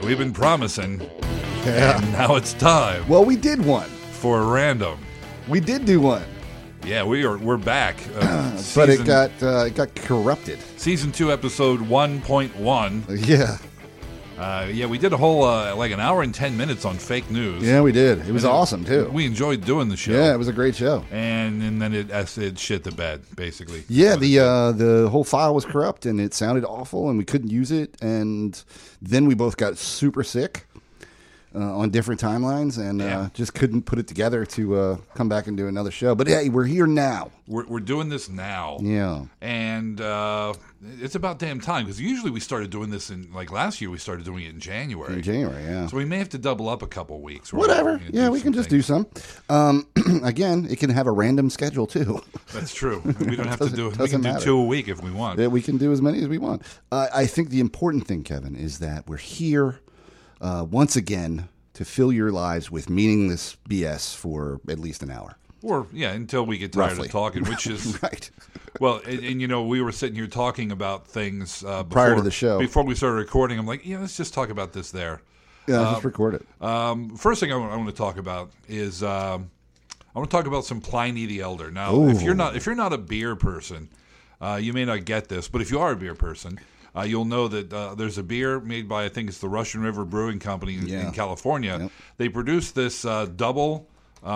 we've been promising, Yeah. and now it's time Well, we did one. for a random. We did do one, Yeah, we're back. but it got corrupted. Season 2, episode 1.1. Yeah. Yeah, we did a whole like an hour and 10 minutes on fake news. Yeah, we did. It was And awesome too. We enjoyed doing the show. Yeah, it was a great show. And then it shit the bed, basically. Yeah, the whole file was corrupt and it sounded awful and we couldn't use it. And then we both got super sick on different timelines and just couldn't put it together to come back and do another show. But hey, we're here now. We're doing this now. Yeah. And it's about damn time, because usually we started doing this in, like last year, we started doing it in January. In January, yeah. So we may have to double up a couple weeks. Whatever. Yeah, we can just do some. Again, it can have a random schedule too. That's true. We don't have to do it. We Doesn't can do matter. 2 a week if we want. Yeah, we can do as many as we want. I think the important thing, Kevin, is that we're here once again to fill your lives with meaningless BS for at least an hour. Or, yeah, until we get tired Roughly. of talking, which is... Right. Well, and you know, we were sitting here talking about things Prior to the show. Before we started recording, I'm like, yeah, let's just talk about this there. Yeah, just record it. First thing I want to talk about is I want to talk about some Pliny the Elder. Now, if you're not a beer person, you may not get this, but if you are a beer person, you'll know that there's a beer made by, I think it's the Russian River Brewing Company in California. Yep. They produce this double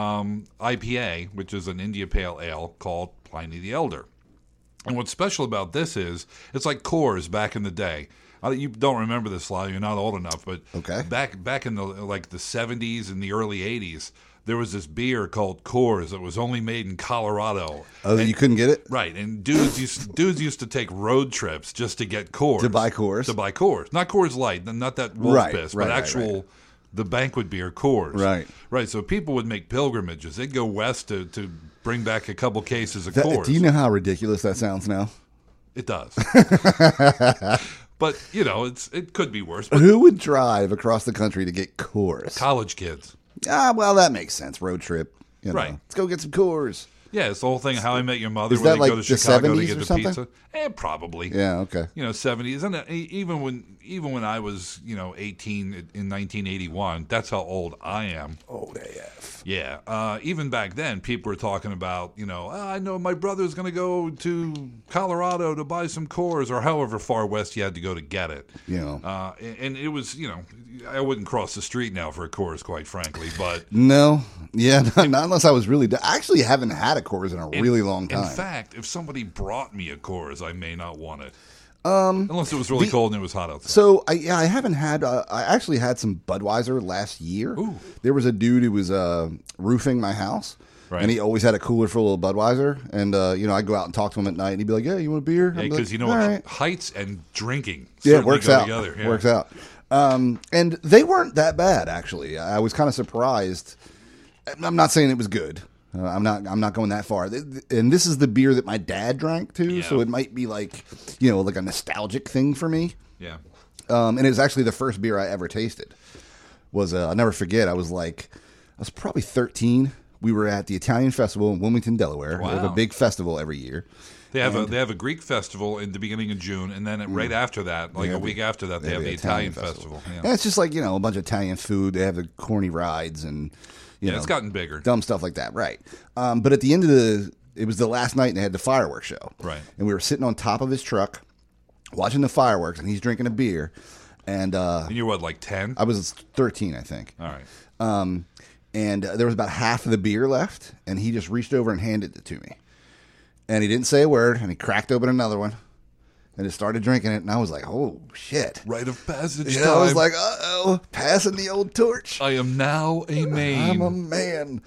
IPA, which is an India Pale Ale called Pliny the Elder. And what's special about this is it's like Coors back in the day. You don't remember this, Lyle. You're not old enough, but Okay. back in the 70s and the early 80s, there was this beer called Coors that was only made in Colorado. Oh, you couldn't get it? Right, and dudes used to take road trips just to get Coors. To buy Coors? To buy Coors. Not Coors Light, not that Wolf Right, Piss, right, but right, actual right. the banquet beer Coors. Right. Right, so people would make pilgrimages. They'd go west to bring back a couple cases of Coors. Do you know how ridiculous that sounds now? It does. But, you know, it could be worse. But Who would drive across the country to get Coors? college kids. Well, that makes sense. Road trip. You know. Right. Let's go get some Coors. Yeah, it's the whole thing, How I Met Your Mother, Is where that they go like to the Chicago to 70s get or the something? pizza. Probably. Yeah, okay. You know, 70s. And even when I was, 18 in 1981, that's how old I am. Old AF. Yeah. Even back then, people were talking about, I know my brother's going to go to Colorado to buy some Coors, or however far west you had to go to get it. Yeah. And it was, I wouldn't cross the street now for a Coors, quite frankly, but... No. Yeah, not unless I was really... I actually haven't had a Coors in a really long time. In fact, if somebody brought me a Coors, I may not want it. Unless it was really cold and it was hot outside. So, I haven't had... I actually had some Budweiser last year. Ooh. There was a dude who was roofing my house. Right. And he always had a cooler full of Budweiser. And, I'd go out and talk to him at night. And he'd be like, yeah, you want a beer? Yeah, I'd be because like, what? "All right." Heights and drinking Yeah, it certainly works go out. together. Yeah. Works out. And they weren't that bad, actually. I was kind of surprised. I'm not saying it was good. I'm not going that far. And this is the beer that my dad drank too, Yeah. so it might be like a nostalgic thing for me. Yeah. And it was actually the first beer I ever tasted. I'll never forget. I was probably 13. We were at the Italian Festival in Wilmington, Delaware. They have a Wow. big festival every year. They have a Greek festival in the beginning of June, and then right after that, like a week after that, they have the Italian festival. Yeah. And it's just like a bunch of Italian food. They have the corny rides and It's gotten bigger. dumb stuff like that, right? But at the end of it was the last night, and they had the fireworks show, Right. And we were sitting on top of his truck, watching the fireworks, and he's drinking a beer, and And you're what, like 10? I was 13, I think, All right. and there was about half of the beer left, and he just reached over and handed it to me, and he didn't say a word, and he cracked open another one, and just started drinking it, and I was like, oh shit. Rite of passage Yeah, time. I was like, uh-oh, passing the old torch. I am now a I'm a man. man.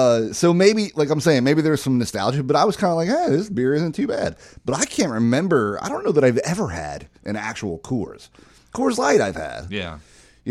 So maybe, like I'm saying, maybe there's some nostalgia, but I was kind of like, hey, this beer isn't too bad. But I can't remember. I don't know that I've ever had an actual Coors. Coors Light I've had. Yeah.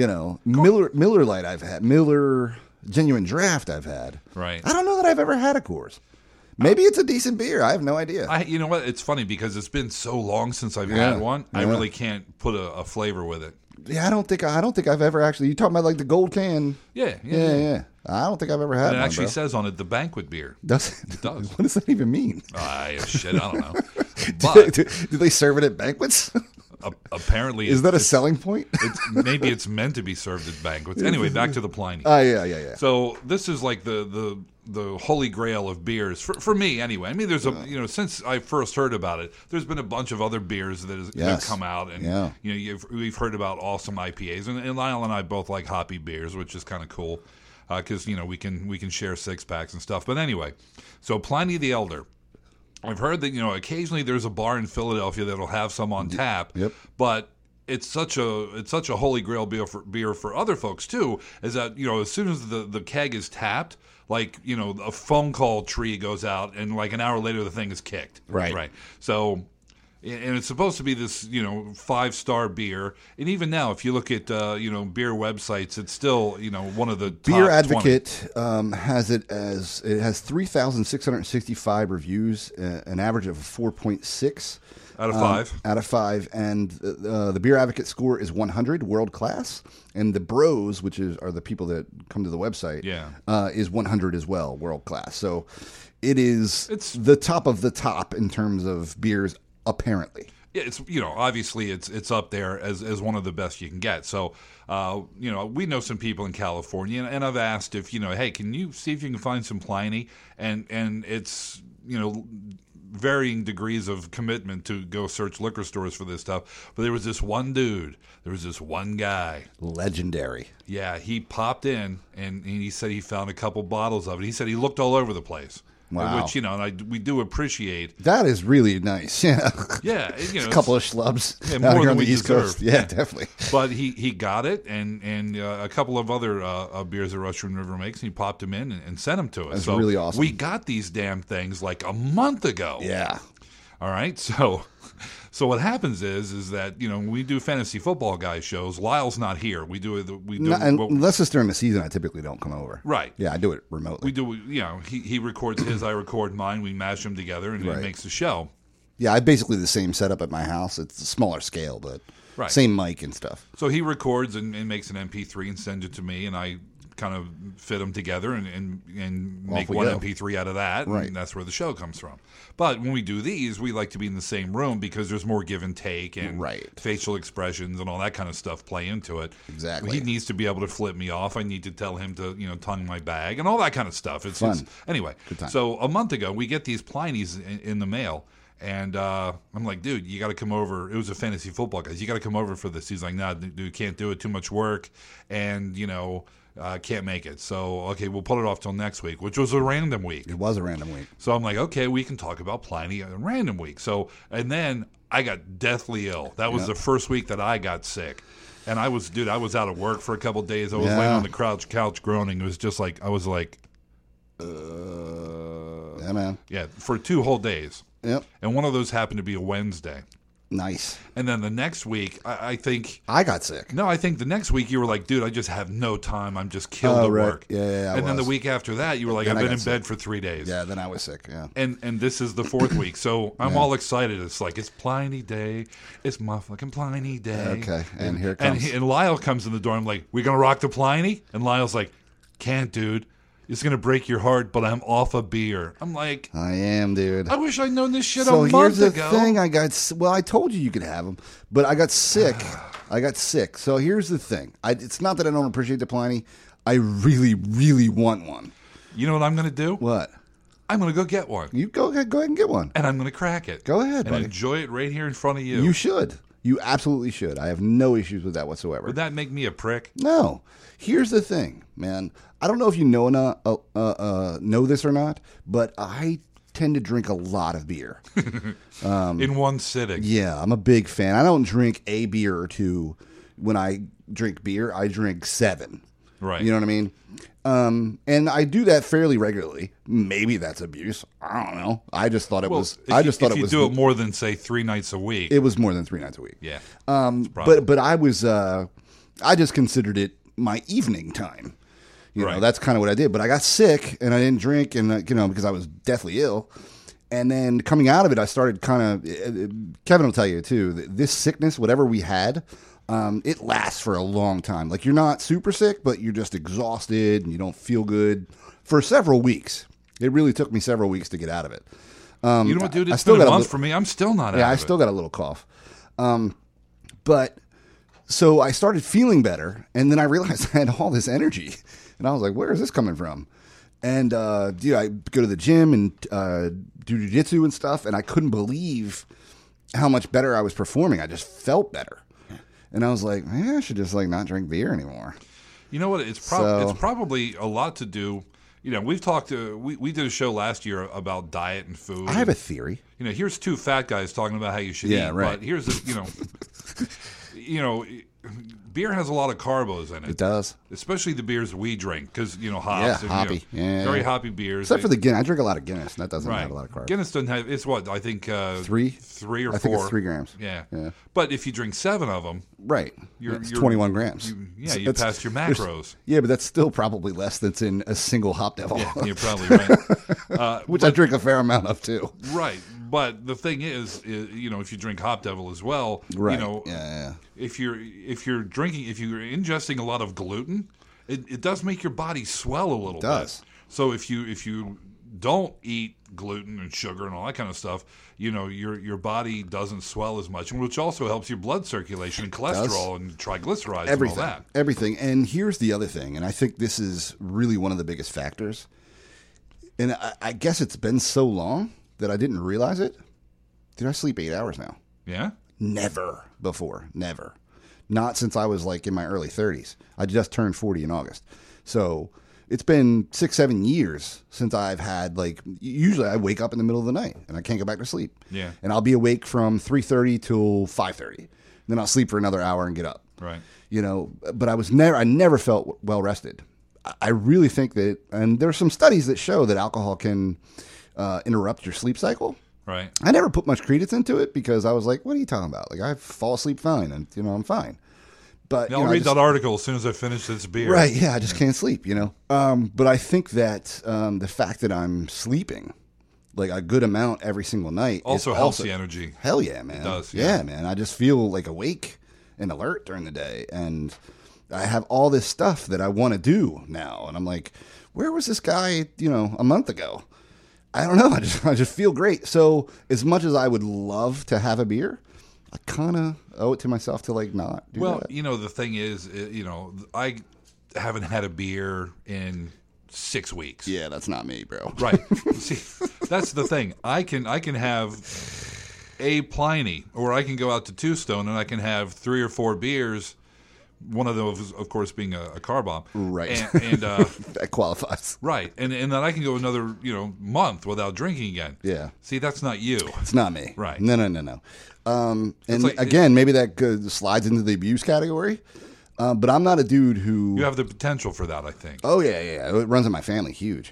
Miller Light I've had. Miller Genuine Draft I've had. Right. I don't know that I've ever had a Coors. Maybe it's a decent beer. I have no idea. You know what? It's funny because it's been so long since I've Yeah. had one. I Yeah. really can't put a flavor with it. Yeah, I don't think I've ever actually. You talking about like the gold can? Yeah. Yeah. I don't think I've ever had And it one. actually bro. says on it the banquet beer. Does it? It does. What does that even mean? Shit, I don't know. But do they serve it at banquets? Apparently, Is that a selling point? Maybe it's meant to be served at banquets. Anyway, back to the Pliny. Yeah. So this is like the holy grail of beers for me, anyway. I mean, there's since I first heard about it, there's been a bunch of other beers that have come out, and we've heard about awesome IPAs, and Lyle and I both like hoppy beers, which is kind of cool because we can share 6-packs and stuff. But anyway, so Pliny the Elder. I've heard that occasionally there's a bar in Philadelphia that'll have some on tap, but it's such a holy grail beer for other folks too. Is that as soon as the keg is tapped, like a phone call tree goes out, and like an hour later the thing is kicked. Right. So. And it's supposed to be this, 5-star beer. And even now, if you look at, beer websites, it's still, one of the top Beer Advocate has it has 3,665 reviews, an average of 4.6 out of 5. Out of 5, and the Beer Advocate score is 100, world class, and the Bros, which are the people that come to the website, is 100 as well, world class. So it's the top of the top in terms of beers. Apparently, it's obviously it's up there as one of the best you can get. So we know some people in California, and I've asked if hey, can you see if you can find some Pliny, and it's varying degrees of commitment to go search liquor stores for this stuff. But there was this one guy, legendary. Yeah, he popped in and he said he found a couple bottles of it. He said he looked all over the place. Wow. Which, we do appreciate. That is really nice. Yeah. Yeah. A couple of schlubs more out here than on the we East deserve. Coast. Yeah, definitely. But he got it, and a couple of other beers that Russian River makes, and he popped them in and sent them to us. That's really awesome. We got these damn things like a month ago. Yeah. All right. So what happens is that when we do fantasy football guy shows, Lyle's not here. Unless it's during the season, I typically don't come over. Right. Yeah, I do it remotely. We do. He records his, I record mine. We mash them together, and it makes the show. Yeah, I basically the same setup at my house. It's a smaller scale, but same mic and stuff. So he records and makes an MP3 and sends it to me, and I kind of fit them together and make one MP3 out of that, and that's where the show comes from. But when we do these, we like to be in the same room because there's more give and take and facial expressions and all that kind of stuff play into it. Exactly. He needs to be able to flip me off. I need to tell him to tongue my bag and all that kind of stuff. It's fun. Anyway, so a month ago, we get these Plinies in the mail. And I'm like, dude, you got to come over. It was a fantasy football guys. You got to come over for this. He's like, nah, dude, can't do it. Too much work. And, can't make it. So, okay, we'll put it off till next week, which was a random week. It was a random week. So I'm like, okay, we can talk about Pliny on a random week. So, and then I got deathly ill. That was the first week that I got sick. And I was out of work for a couple of days. I was laying on the couch groaning. It was just like, I was like, yeah, man. Yeah, for 2 whole days. Yep. And one of those happened to be a Wednesday. Nice. And then the next week, I think... I got sick. No, I think the next week you were like, dude, I just have no time. I'm just killed at work. Yeah, and then the week after that, you were like, I've been in bed for 3 days. Yeah, then I was sick, yeah. And this is the 4th week, so I'm all excited. It's like, it's Pliny Day. It's my fucking Pliny Day. Okay, and here it comes. And Lyle comes in the door. I'm like, we going to rock the Pliny? And Lyle's like, can't, dude. It's going to break your heart, but I'm off a beer. I'm like... I am, dude. I wish I'd known this shit a month ago. So here's the thing. I told you could have them, but I got sick. So here's the thing. It's not that I don't appreciate the Pliny. I really, really want one. You know what I'm going to do? What? I'm going to go get one. You go ahead and get one. And I'm going to crack it. Go ahead, and enjoy it right here in front of you. You should. You absolutely should. I have no issues with that whatsoever. Would that make me a prick? No. Here's the thing, man. I don't know if you know this or not, but I tend to drink a lot of beer. In one sitting. Yeah, I'm a big fan. I don't drink a beer or two. When I drink beer, I drink 7. Right. You know what I mean? And I do that fairly regularly. Maybe that's abuse. I don't know. I just thought it was. If you do it more than say 3 nights a week, it was more than 3 nights a week. Yeah. But I was. I just considered it my evening time. You know, that's kind of what I did. But I got sick and I didn't drink, and because I was deathly ill. And then coming out of it, I started kind of. Kevin will tell you too. This sickness, whatever we had. It lasts for a long time. Like, you're not super sick, but you're just exhausted and you don't feel good for several weeks. It really took me several weeks to get out of it. You know what, dude? It's been a month for me. I'm still not out of it. Yeah, I still got a little cough. But so I started feeling better, and then I realized I had all this energy, and I was like, "Where is this coming from?" And dude, I go to the gym and do jiu-jitsu and stuff, and I couldn't believe how much better I was performing. I just felt better, and I was like, "Man, I should just like not drink beer anymore." You know what? It's probably a lot to do. You know, we've talked to we did a show last year about diet and food. I have a theory. You know, here's two fat guys talking about how you should eat. Right. But here's beer has a lot of carbos in it. It does, especially the beers we drink because Yeah, hops. hoppy. Very hoppy beers. Except for the Guinness, I drink a lot of Guinness, and that doesn't have a lot of carbs. Guinness doesn't have. It's what I think 3 or 4. I think it's 3 grams. Yeah. But if you drink 7 of them, right, it's 21 grams. You passed your macros. Yeah, but that's still probably less than in a single Hop Devil. Yeah, you're probably right. Which I drink a fair amount of too. Right. But the thing is, if you drink Hop Devil as well, right. If you're ingesting a lot of gluten, it does make your body swell a little bit. So if you don't eat gluten and sugar and all that kind of stuff, your body doesn't swell as much, which also helps your blood circulation and cholesterol and triglycerides and all that. Everything. And here's the other thing, and I think this is really one of the biggest factors. And I guess it's been so long that I didn't realize it. Dude, I sleep 8 hours now. Yeah? Never before. Never. Not since I was like in my early 30s. I just turned 40 in August. So it's been 6-7 years since I've had usually I wake up in the middle of the night and I can't go back to sleep. Yeah. And I'll be awake from 3:30 till 5:30. Then I'll sleep for another hour and get up. Right. But I never felt well rested. I really think that, and there's some studies that show that alcohol can interrupt your sleep cycle. Right. I never put much credence into it because I was like, what are you talking about? Like, I fall asleep fine and, I'm fine. But I'll read that article as soon as I finish this beer. Right. Yeah. I just can't sleep, But I think that the fact that I'm sleeping like a good amount every single night also helps the energy. Hell yeah, man. It does. Yeah, man. I just feel like awake and alert during the day. And I have all this stuff that I want to do now. And I'm like, where was this guy, a month ago? I don't know. I just feel great. So as much as I would love to have a beer, I kind of owe it to myself to not do that. Well, the thing is, I haven't had a beer in 6 weeks. Yeah, that's not me, bro. Right. See, that's the thing. I can have a Pliny, or I can go out to Two Stone and I can have 3 or 4 beers. One of those, of course, being a car bomb. Right. And that qualifies. Right. And then I can go another, month without drinking again. Yeah. See, that's not you. It's not me. Right. No. And again, maybe that slides into the abuse category. But I'm not a dude who... You have the potential for that, I think. Oh, yeah. It runs in my family huge.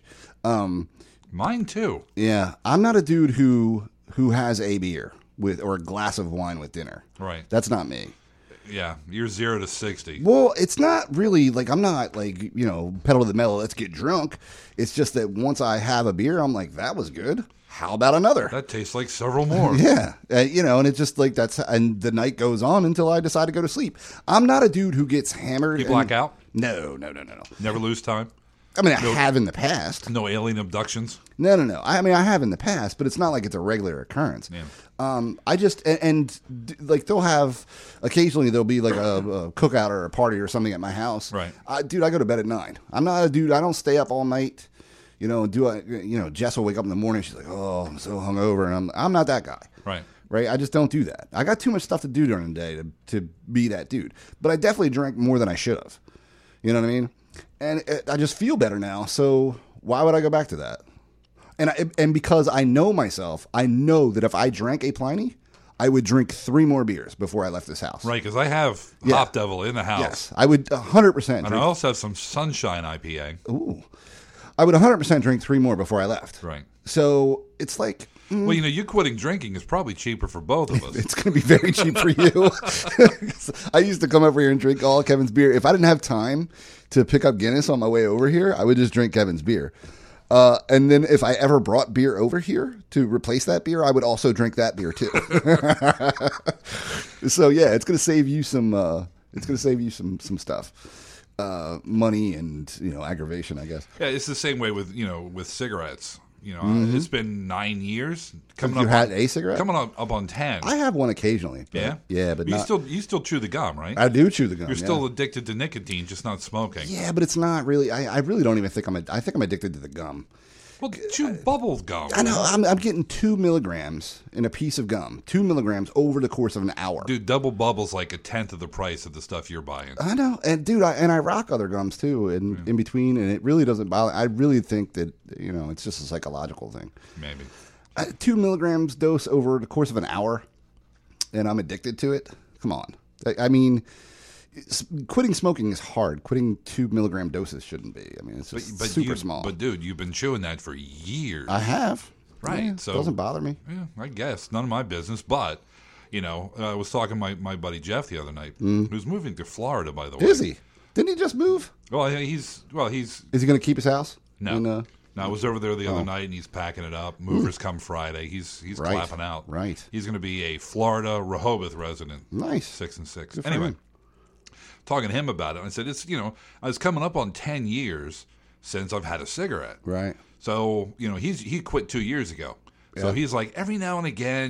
Mine, too. Yeah. I'm not a dude who has a beer or a glass of wine with dinner. Right. That's not me. Yeah, you're 0 to 60. Well, it's not really I'm not pedal to the metal, let's get drunk. It's just that once I have a beer, I'm like, that was good. How about another? That tastes like several more. Yeah. And it's just and the night goes on until I decide to go to sleep. I'm not a dude who gets hammered. You black out? No. Never lose time? I mean, I have in the past. No alien abductions? No. I mean, I have in the past, but it's not like it's a regular occurrence. Yeah. I just they'll have occasionally there'll be a cookout or a party or something at my house. Right. Dude, I go to bed at 9. I'm not a dude. I don't stay up all night. Jess will wake up in the morning. She's like, "Oh, I'm so hungover," and I'm not that guy. Right. Right. I just don't do that. I got too much stuff to do during the day to be that dude. But I definitely drank more than I should have. You know what I mean? And I just feel better now. So why would I go back to that? And because I know myself, I know that if I drank a Pliny, I would drink 3 more beers before I left this house. Right, because I have Hop Devil in the house. Yes, I would 100% drink. And I also have some Sunshine IPA. Ooh. I would 100% drink 3 more before I left. Right. So it's like... Well, you quitting drinking is probably cheaper for both of us. It's going to be very cheap for you. I used to come over here and drink all Kevin's beer. If I didn't have time to pick up Guinness on my way over here, I would just drink Kevin's beer. And then if I ever brought beer over here to replace that beer, I would also drink that beer too. So yeah, it's going to save you some. It's going to save you some stuff, money and aggravation, I guess. Yeah, it's the same way with with cigarettes. It's been 9 years. Have you had a cigarette? Coming up on 10. I have one occasionally. But, Yeah, but you not. you still chew the gum, right? I do chew the gum. You're still addicted to nicotine, just not smoking. Yeah, but it's not really. I really don't even think I think I'm addicted to the gum. Well, chew bubble gum. I know. I'm getting 2 milligrams in a piece of gum. 2 milligrams over the course of an hour. Dude, double bubble's like a tenth of the price of the stuff you're buying. I know, and dude, I rock other gums too, in between, and it really doesn't bother. I really think that it's just a psychological thing. Maybe 2 milligrams dose over the course of an hour, and I'm addicted to it. Come on, I mean, quitting smoking is hard. Quitting 2 milligram doses shouldn't be. I mean, it's just super small. But dude, you've been chewing that for years. I have. Right. Yeah, So it doesn't bother me. Yeah, I guess none of my business. But I was talking to my buddy Jeff the other night, Mm. who's moving to Florida. By the way, Is he? Didn't he just move? Well, Is he going to keep his house? no. In, No, I was over there the other night, and he's packing it up. Movers come Friday. He's Right. clapping out. Right. He's going to be a Florida Rehoboth resident. Nice. 6 and 6. Good for Anyway, him. talking to him about it, I said I was coming up on 10 years since I've had a cigarette. Right. So he quit 2 years ago. So Yeah. he's like, every now and again,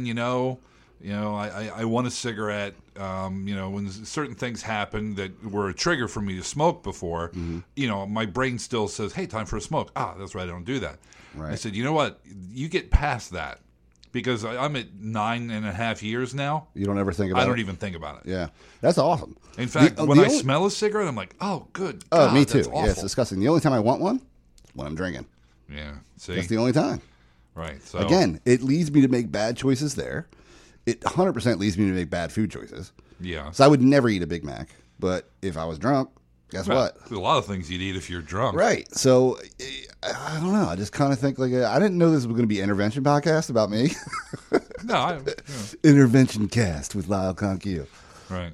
I want a cigarette. When certain things happen that were a trigger for me to smoke before, my brain still says, hey, time for a smoke. That's right, I don't do that. Right. I said, you know what? You get past that, because I'm at 9.5 years now. You don't ever think about it? I don't even think about it. Yeah. That's awesome. In fact, when I smell a cigarette, I'm like, oh, good Oh, God, me too. that's awful. Yeah, it's disgusting. The only time I want one is when I'm drinking. Yeah, see? That's the only time. Right. So Again, it leads me to make bad choices there. It 100% leads me to make bad food choices. yeah. So I would never eat a Big Mac. But if I was drunk, guess Well, what? There's a lot of things you'd eat if you're drunk. Right. So I don't know. I just kind of think I didn't know this was going to be an intervention podcast about me. No, Intervention cast with Lyle Conquillo. right.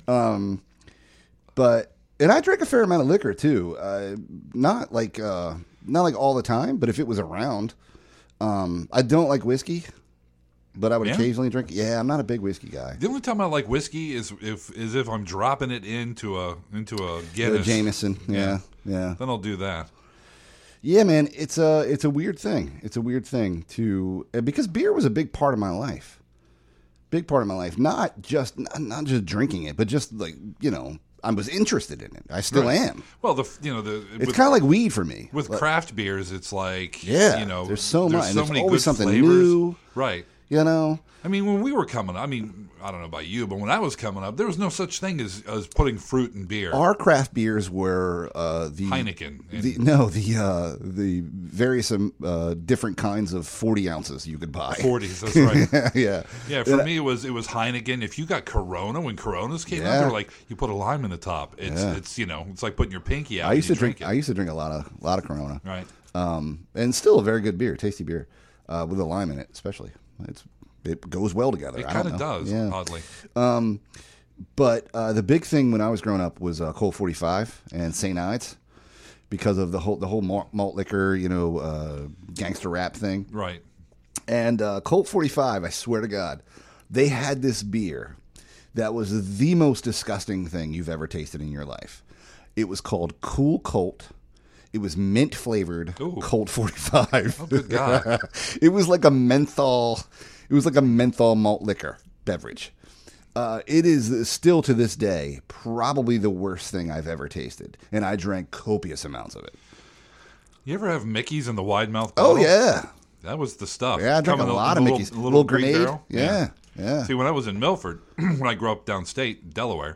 And I drink a fair amount of liquor too. Not like all the time, but if it was around, I don't like whiskey, but I would Yeah? occasionally drink. Yeah, I'm not a big whiskey guy. The only time I like whiskey is if I'm dropping it into a Guinness. Jameson. Yeah. Then I'll do that. Yeah, man, it's a weird thing. It's a weird thing because beer was a big part of my life. Big part of my life. Not just drinking it, but just I was interested in it. I still Right. am. Well, It's kind of like weed for me. with craft beers. It's like Yeah, there's so much. And so there's many always good something flavors. new. Right. I mean, when we were coming up, I don't know about you, but when I was coming up, there was no such thing as putting fruit in beer. Our craft beers were the Heineken. the various different kinds of 40 ounces you could buy. 40s, that's right. Yeah. Yeah, for me it was Heineken. If you got Corona, when Coronas came out, Yeah. they were like, you put a lime in the top. It's it's like putting your pinky out. I used to and you drink. I used to drink a lot of Corona. Right. And still a very good beer, tasty beer, with a lime in it, especially. It goes well together. It I kind don't of know. does, Yeah. oddly. But the big thing when I was growing up was Colt 45 and St. Ides, because of the whole malt liquor, gangster rap thing. Right. And Colt 45, I swear to God, they had this beer that was the most disgusting thing you've ever tasted in your life. It was called Cool Colt. It was mint flavored Ooh. Colt 45. Oh, good God. It was like a menthol. It was like a menthol malt liquor beverage. It is still to this day probably the worst thing I've ever tasted, and I drank copious amounts of it. You ever have Mickey's in the wide mouth bottle? Oh yeah, That was the stuff. yeah. I drank Come a in lot of little- Mickey's. little green grenade. barrel. Yeah. See, when I was in Milford, when I grew up downstate, Delaware,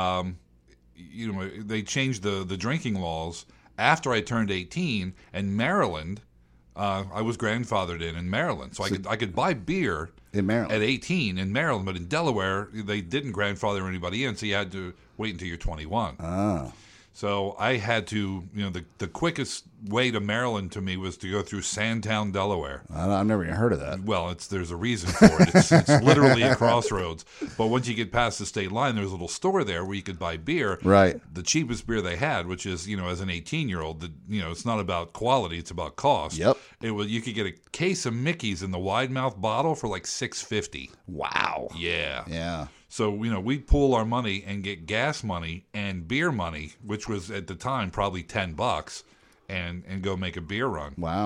they changed the drinking laws after I turned 18. And Maryland, I was grandfathered in Maryland, so I could buy beer In Maryland. at 18 in Maryland, but in Delaware they didn't grandfather anybody in, so you had to wait until you're 21. Ah. So I had to, the quickest way to Maryland to me was to go through Sandtown, Delaware. I've never even heard of that. Well, there's a reason for it. It's literally a crossroads. But once you get past the state line, there's a little store there where you could buy beer. Right. The cheapest beer they had, which is, as an 18-year-old, it's not about quality, it's about cost. Yep. You could get a case of Mickey's in the wide mouth bottle for like $6.50. Wow. Yeah. Yeah. So, we'd pool our money and get gas money and beer money, which was at the time probably $10, and go make a beer run. Wow.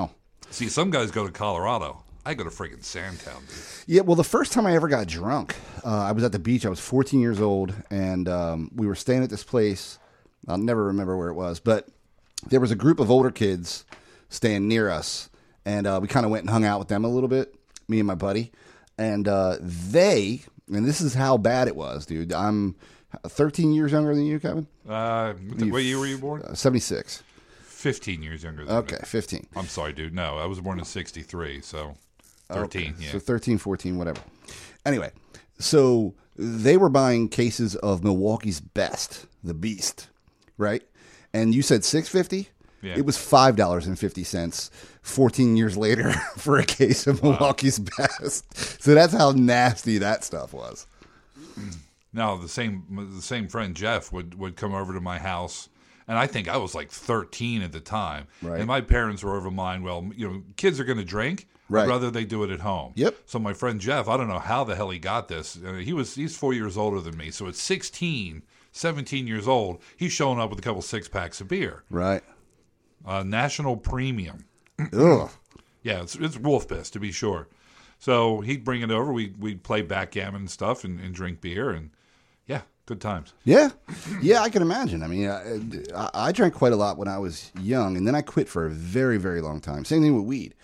See, some guys go to Colorado. I go to friggin' Sandtown, dude. Yeah, well, the first time I ever got drunk, I was at the beach. I was 14 years old, and we were staying at this place. I'll never remember where it was, but there was a group of older kids staying near us, and we kind of went and hung out with them a little bit, me and my buddy. And and this is how bad it was, dude. I'm 13 years younger than you, Kevin. What year were you born? 76. 15 years younger than Okay, me. 15. I'm sorry, dude. No, I was born in 63, so 13, Okay, yeah. so 13, 14, whatever. Anyway, so they were buying cases of Milwaukee's Best, the Beast, right? And you said $6.50? Yeah. It was $5.50 14 years later for a case of Milwaukee's Best. So that's how nasty that stuff was. Now, the same friend, Jeff, would come over to my house, and I think I was like 13 at the time. Right. And my parents were of a mind, well, kids are going to drink. Right. I'd rather they do it at home. Yep. So my friend Jeff, I don't know how the hell he got this. He's 4 years older than me. So at 16, 17 years old, he's showing up with a couple 6-packs of beer. Right. National Premium. Ugh. Yeah, it's Wolf Piss, to be sure. So he'd bring it over. We'd play backgammon and stuff and drink beer. And, yeah, good times. Yeah. Yeah, I can imagine. I mean, I drank quite a lot when I was young, and then I quit for a very, very long time. Same thing with weed.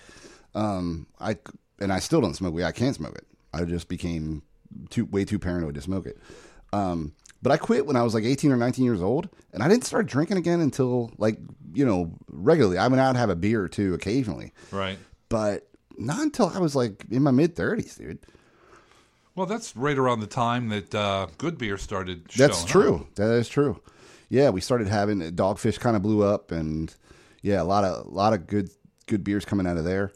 I still don't smoke weed. I can't smoke it. I just became way too paranoid to smoke it. But I quit when I was like 18 or 19 years old, and I didn't start drinking again until regularly. I went out and have a beer or two occasionally. Right. But not until I was like in my mid-30s, dude. Well, that's right around the time that good beer started showing That's true. up. That is true. Yeah, we started having Dogfish kind of blew up, and yeah, a lot of good beers coming out of there.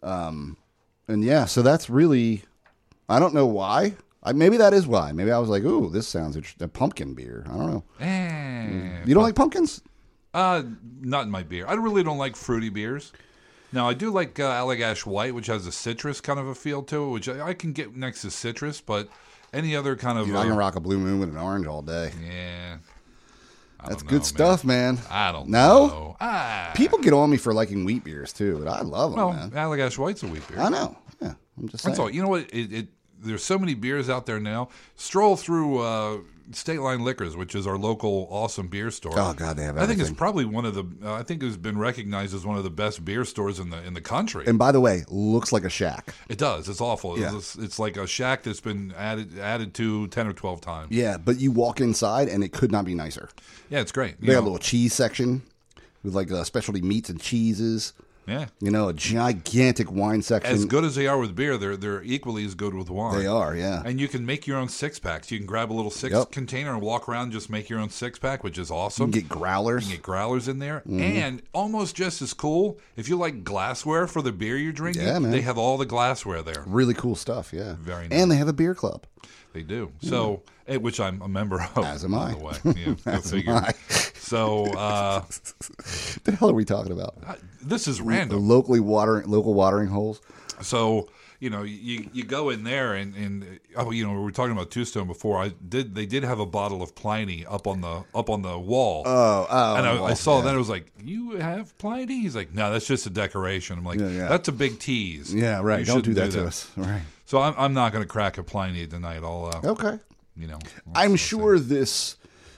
And yeah, so that's really, I don't know why. Maybe that is why. Maybe I was like, ooh, this sounds interesting. A pumpkin beer. I don't know. You don't like pumpkins? Not in my beer. I really don't like fruity beers. Now, I do like Allagash White, which has a citrus kind of a feel to it, which I can get next to citrus, but any other kind of... Dude, I can rock a Blue Moon with an orange all day. Yeah. That's good stuff, man. I don't know. No? People get on me for liking wheat beers, too, but I love them, man. Allagash White's a wheat beer. I know. Yeah, I'm just saying. That's all. You know what? There's so many beers out there now. Stroll through State Line Liquors, which is our local awesome beer store. Oh God, they have everything. I think it's probably one of the. I think it's been recognized as one of the best beer stores in the country. And by the way, looks like a shack. It does. It's awful. Yeah. It's like a shack that's been added to 10 or 12 times. Yeah, but you walk inside and it could not be nicer. Yeah, it's great. They got a little cheese section with like specialty meats and cheeses. Yeah. A gigantic wine section. As good as they are with beer, they're equally as good with wine. They are, yeah. And you can make your own 6-packs. You can grab a little container and walk around and just make your own 6-pack, which is awesome. You can get growlers. You can get growlers in there. Mm-hmm. And almost just as cool, if you like glassware for the beer you're drinking, they have all the glassware there. Really cool stuff, yeah. Very nice. And they have a beer club. They do. So, which I'm a member of. As am I. By the way. Yeah, go figure. So, what the hell are we talking about? This is random. Local watering holes. So, you go in there and we were talking about Two Stone before. They did have a bottle of Pliny up on the wall. Oh. And I saw that. I was like, "You have Pliny?" He's like, "No, that's just a decoration." I'm like, "That's a big tease." Yeah, right. Don't do that to us. Right. So I'm not going to crack a Pliny tonight. I'll okay. I'm sure this,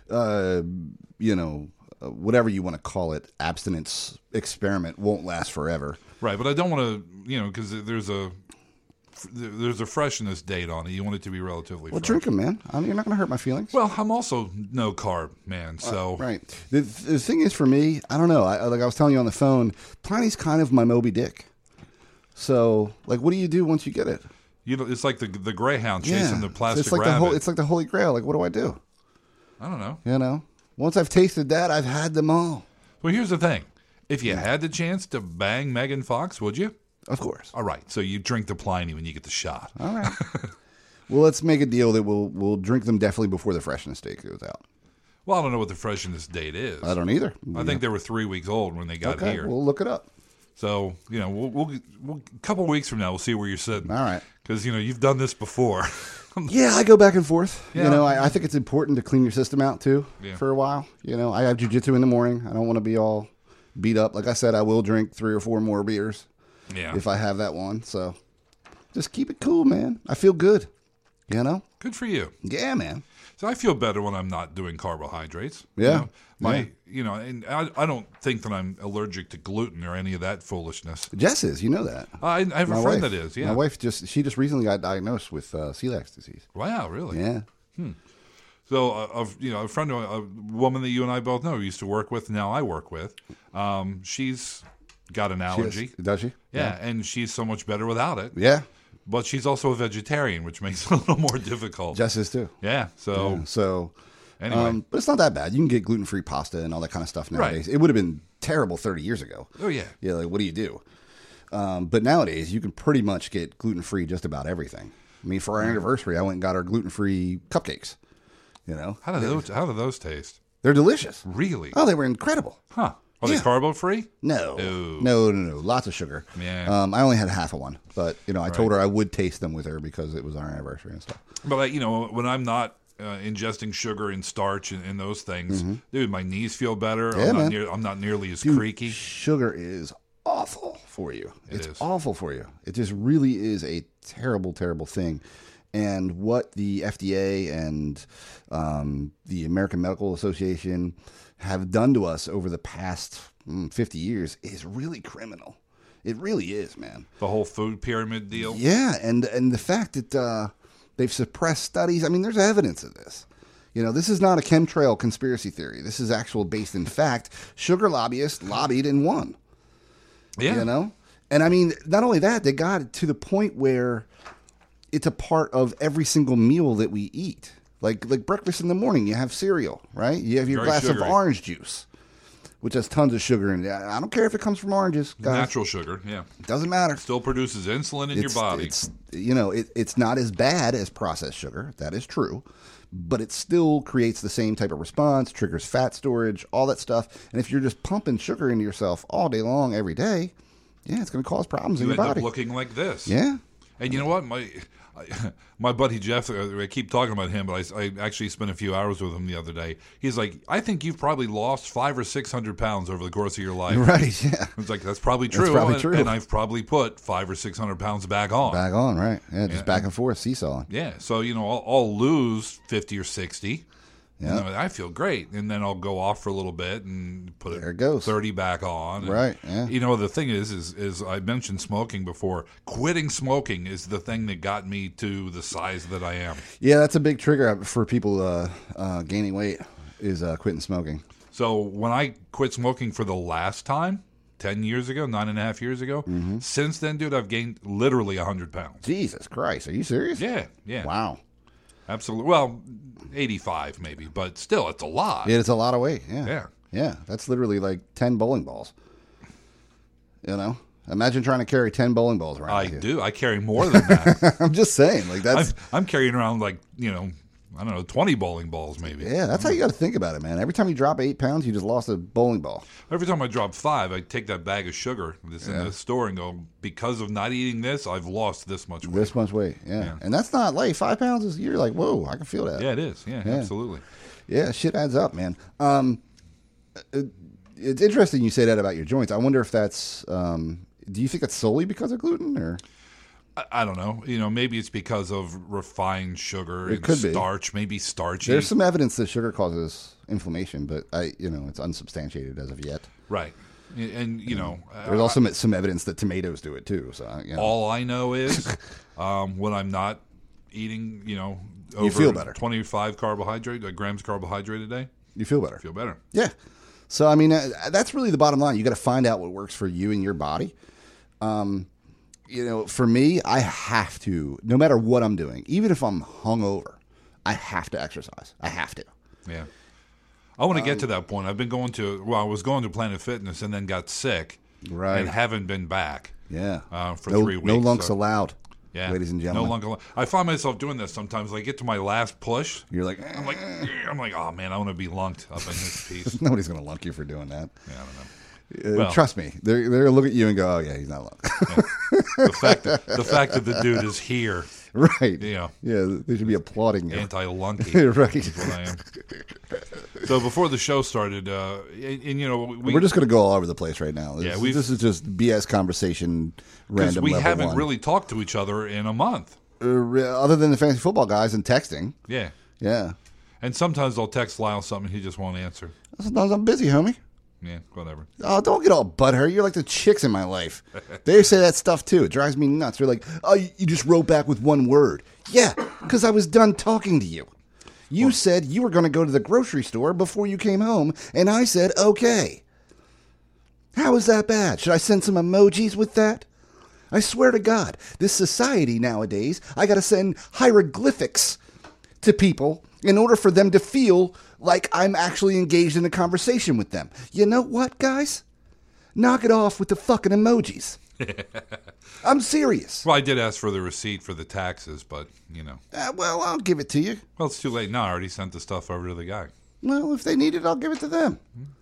whatever you want to call it, abstinence experiment won't last forever. Right, but I don't want to, because there's a freshness date on it. You want it to be relatively fresh. Drink them, man. You're not going to hurt my feelings. Well, I'm also no carb, man, so... right. The thing is, for me, I don't know. Like I was telling you on the phone, Pliny's kind of my Moby Dick. So, what do you do once you get it? It's like the greyhound chasing the plastic it's like rabbit. It's like the Holy Grail. What do I do? I don't know. Once I've tasted that, I've had them all. Well, here's the thing. If you had the chance to bang Megan Fox, would you? Of course. All right. So you drink the Pliny when you get the shot. All right. Well, let's make a deal that we'll drink them definitely before the freshness date goes out. Well, I don't know what the freshness date is. I don't either. I think they were 3 weeks old when they got here. We'll look it up. So, we'll a couple of weeks from now, we'll see where you're sitting. All right. Because, you've done this before. Yeah, I go back and forth. Yeah. I think it's important to clean your system out, too, for a while. I have jiu-jitsu in the morning. I don't want to be all beat up. Like I said, I will drink 3 or 4 more beers. Yeah. if I have that one. So just keep it cool, man. I feel good. You know? Good for you. Yeah, man. So I feel better when I'm not doing carbohydrates. Yeah. And I don't think that I'm allergic to gluten or any of that foolishness. Jess is, you know that. I have a friend that is. Yeah. My wife she just recently got diagnosed with celiac disease. Wow, really? Yeah. So, a friend, a woman that you and I both know, used to work with, now I work with, she's got an allergy. Does she? Yeah, and she's so much better without it. Yeah. But she's also a vegetarian, which makes it a little more difficult. Jess is too. Yeah. So, So, anyway. but it's not that bad. You can get gluten-free pasta and all that kind of stuff nowadays. Right. It would have been terrible 30 years ago. Oh, yeah. Yeah, like, what do you do? But nowadays, you can pretty much get gluten-free just about everything. I mean, for our anniversary, I went and got our gluten-free cupcakes. You know? How do those taste? They're delicious. Really? Oh, they were incredible. Huh. Are they carbo-free? No. Ooh. No. Lots of sugar. Yeah. I only had half of one, but I told her I would taste them with her because it was our anniversary and stuff. But when I'm not ingesting sugar and starch and those things, dude, my knees feel better. Yeah, I'm not nearly as creaky. Sugar is awful for you. It's awful for you. It just really is a terrible, terrible thing. And what the FDA and the American Medical Association have done to us over the past 50 years is really criminal. It really is, man. The whole food pyramid deal? Yeah, and the fact that they've suppressed studies. I mean, there's evidence of this. This is not a chemtrail conspiracy theory. This is actual based in fact. Sugar lobbyists lobbied and won. Yeah. And I mean, not only that, they got it to the point where it's a part of every single meal that we eat. Like breakfast in the morning, you have cereal, right? You have your Very glass sugary. of orange juice, which has tons of sugar in it. I don't care if it comes from oranges, guys. Natural sugar, yeah. It doesn't matter. Still produces insulin in your body. It's not as bad as processed sugar. That is true. But it still creates the same type of response, triggers fat storage, all that stuff. And if you're just pumping sugar into yourself all day long, every day, yeah, it's going to cause problems in your body. You end up looking like this. Yeah. And you know what? My buddy Jeff, I keep talking about him, but I actually spent a few hours with him the other day. He's like, I think you've probably lost 500 or 600 pounds over the course of your life. Right, yeah. It's like, that's probably true. That's probably true. And I've probably put 500 or 600 pounds back on. Back on, right. Yeah, just back and forth, seesawing. Yeah, so, I'll lose 50 or 60. Yeah. I feel great. And then I'll go off for a little bit and put There it goes. 30 back on. And, right, yeah. The thing is I mentioned smoking before. Quitting smoking is the thing that got me to the size that I am. Yeah, that's a big trigger for people gaining weight is quitting smoking. So when I quit smoking for the last time, 10 years ago, 9.5 years ago, since then, dude, I've gained literally 100 pounds. Jesus Christ. Are you serious? Yeah. Wow. Absolutely. Well, 85 maybe, but still, it's a lot. Yeah, it's a lot of weight. Yeah. Yeah. Yeah, that's literally like 10 bowling balls. Imagine trying to carry 10 bowling balls around. I do. I carry more than that. I'm just saying, like that's. I'm carrying around like, I don't know, 20 bowling balls maybe. Yeah, that's how you got to think about it, man. Every time you drop 8 pounds, you just lost a bowling ball. Every time I drop 5, I take that bag of sugar that's in the store and go, because of not eating this, I've lost this much weight. This much weight, yeah. And that's not like 5 pounds is, you're like, whoa, I can feel that. Yeah, it is. Yeah, absolutely. Yeah, shit adds up, man. It's interesting you say that about your joints. I wonder if that's, do you think that's solely because of gluten or? I don't know. Maybe it's because of refined sugar and could be. starch, maybe starchy. There's some evidence that sugar causes inflammation, but it's unsubstantiated as of yet. Right. And, there's also some evidence that tomatoes do it too. So, all I know is when I'm not eating, over you feel better. 25 grams carbohydrate a day. You feel better. Feel better. Yeah. So, I mean, that's really the bottom line. You got to find out what works for you and your body. For me, I have to, no matter what I'm doing, even if I'm hungover, I have to exercise. I have to. Yeah. I want to get to that point. I've been I was going to Planet Fitness and then got sick. Right. And haven't been back. Yeah. For 3 weeks. No lunks allowed. Yeah. Ladies and gentlemen. No lunk allowed. I find myself doing this sometimes. I get to my last push. You're like, I'm like, oh man, I want to be lunked up in this piece. Nobody's going to lunk you for doing that. Yeah, I don't know. Well, trust me, they're going to look at you and go, "Oh yeah, he's not lunked." Yeah. The fact that the dude is here, right? Yeah, they should be applauding you. Anti-lunky, right? Is what I am. So before the show started, and you know, We're just going to go all over the place right now. Yeah, this is just BS conversation, because random we level haven't one. really talked to each other in a month. Other than the fantasy football guys and texting. Yeah. Yeah. And sometimes I'll text Lyle something he just won't answer. Sometimes I'm busy, homie. Yeah, whatever. Oh, don't get all butthurt. You're like the chicks in my life. They say that stuff too. It drives me nuts. They're like, oh, you just wrote back with one word. Yeah, because I was done talking to you. You said you were going to go to the grocery store before you came home, and I said, okay. How is that bad? Should I send some emojis with that? I swear to God, this society nowadays, I got to send hieroglyphics to people in order for them to feel like I'm actually engaged in a conversation with them. You know what, guys? Knock it off with the fucking emojis. I'm serious. Well, I did ask for the receipt for the taxes, but, you know. Well, I'll give it to you. Well, it's too late now. I already sent the stuff over to the guy. Well, if they need it, I'll give it to them.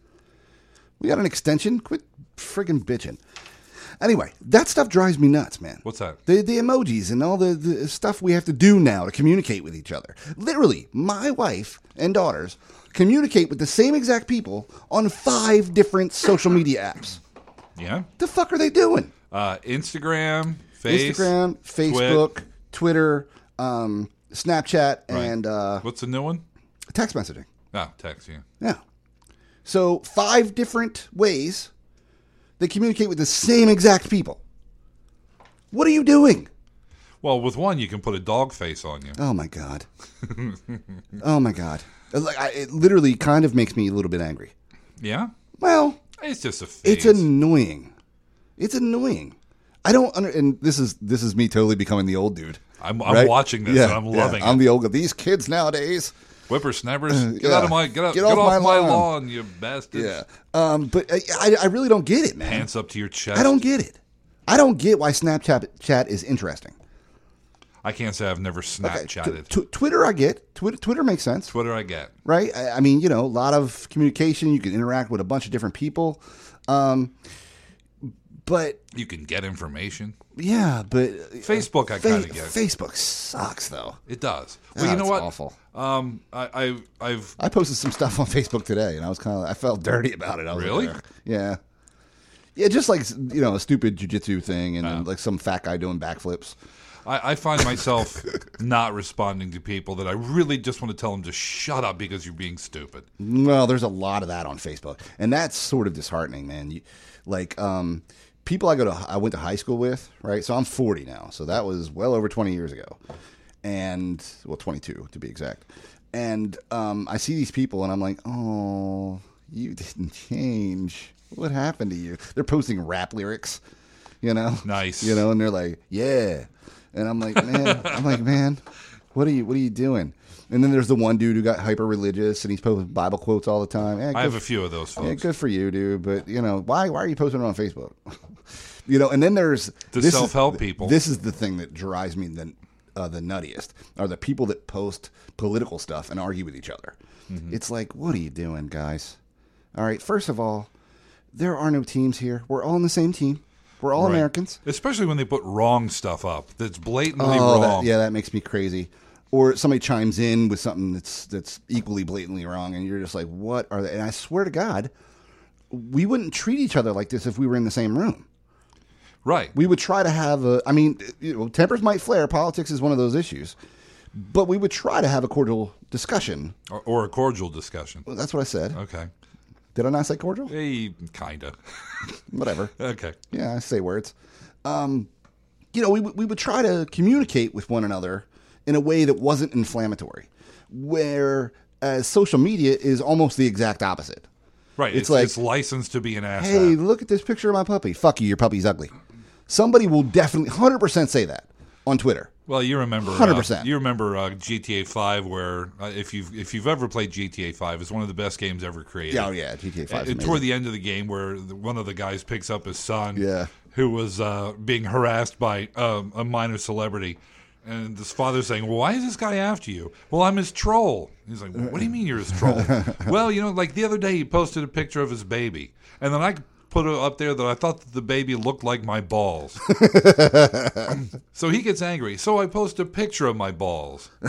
We got an extension. Quit friggin' bitching. Anyway, that stuff drives me nuts, man. What's that? The emojis and all the stuff we have to do now to communicate with each other. Literally, my wife and daughters communicate with the same exact people on 5 different social media apps. Yeah? The fuck are they doing? Instagram, Facebook, Twitter, Snapchat, and what's the new one? text messaging. Oh, text, yeah. Yeah. So 5 different ways they communicate with the same exact people. What are you doing? Well, with one, you can put a dog face on you. Oh, my God. Oh, my God. It literally kind of makes me a little bit angry. Yeah? Well, It's just a phase. it's annoying. It's annoying. I don't and this is me totally becoming the old dude. I'm right? watching this and I'm loving it. I'm the old. These kids nowadays. Whippersnappers, get yeah. out of my get off my lawn, you bastard. Yeah. But I really don't get it, man. Hands up to your chest. I don't get it. I don't get why Snapchat chat is interesting. I can't say I've never Snapchatted. Twitter, I get. Twitter makes sense. Twitter, I get. Right? I mean, you know, a lot of communication. You can interact with a bunch of different people. But You can get information. yeah, but Facebook, I kind of get. Facebook sucks, though. It does. Well, Oh, you know it's what? awful. I've I posted some stuff on Facebook today, and I felt dirty about it. I was Really? like, yeah, just like, you know, a stupid jiu-jitsu thing, and then like some fat guy doing backflips. I find myself not responding to people that I really just want to tell them to shut up because you're being stupid. Well, there's a lot of that on Facebook, and that's sort of disheartening, man. People I went to high school with, right? So I'm 40 now, so that was well over 20 years ago, and 22 to be exact. And I see these people, and I'm like, oh, you didn't change. What happened to you? They're posting rap lyrics, you know, Nice. you know, and they're like, yeah, and I'm like, man, what are you doing? And then there's the one dude who got hyper religious and he's posting Bible quotes all the time. Yeah, I have a few of those folks. yeah, good for you, dude. But you know, why are you posting it on Facebook? You know, and then there's The self-help people. This is the thing that drives me the nuttiest are the people that post political stuff and argue with each other. Mm-hmm. It's like, what are you doing, guys? All right, first of all, there are no teams here. We're all on the same team. We're all Right. Americans. Especially when they put wrong stuff up that's blatantly wrong. That makes me crazy. Or somebody chimes in with something that's equally blatantly wrong, and you're just like, what are they? And I swear to God, we wouldn't treat each other like this if we were in the same room. Right. We would try to have tempers might flare. Politics is one of those issues. But we would try to have a cordial discussion. Or a cordial discussion. Well, that's what I said. Okay. Did I not say cordial? Kind of. Whatever. Okay. Yeah, I say words. We would try to communicate with one another in a way that wasn't inflammatory. Whereas social media is almost the exact opposite. Right. It's like, it's licensed to be an ass. Hey, look at this picture of my puppy. Fuck you, your puppy's ugly. Somebody will definitely 100% say that on Twitter. Well, you remember 100%. You remember GTA 5, where if you've ever played GTA 5, it's one of the best games ever created. Oh yeah, GTA 5. And toward the end of the game, where one of the guys picks up his son, Yeah. who was being harassed by a minor celebrity, and his father's saying, "Well, why is this guy after you?" "Well, I'm his troll." He's like, "What do you mean you're his troll?" "Well, you know, like the other day he posted a picture of his baby, and then I put it up there that I thought that the baby looked like my balls." So he gets angry. "So I post a picture of my balls."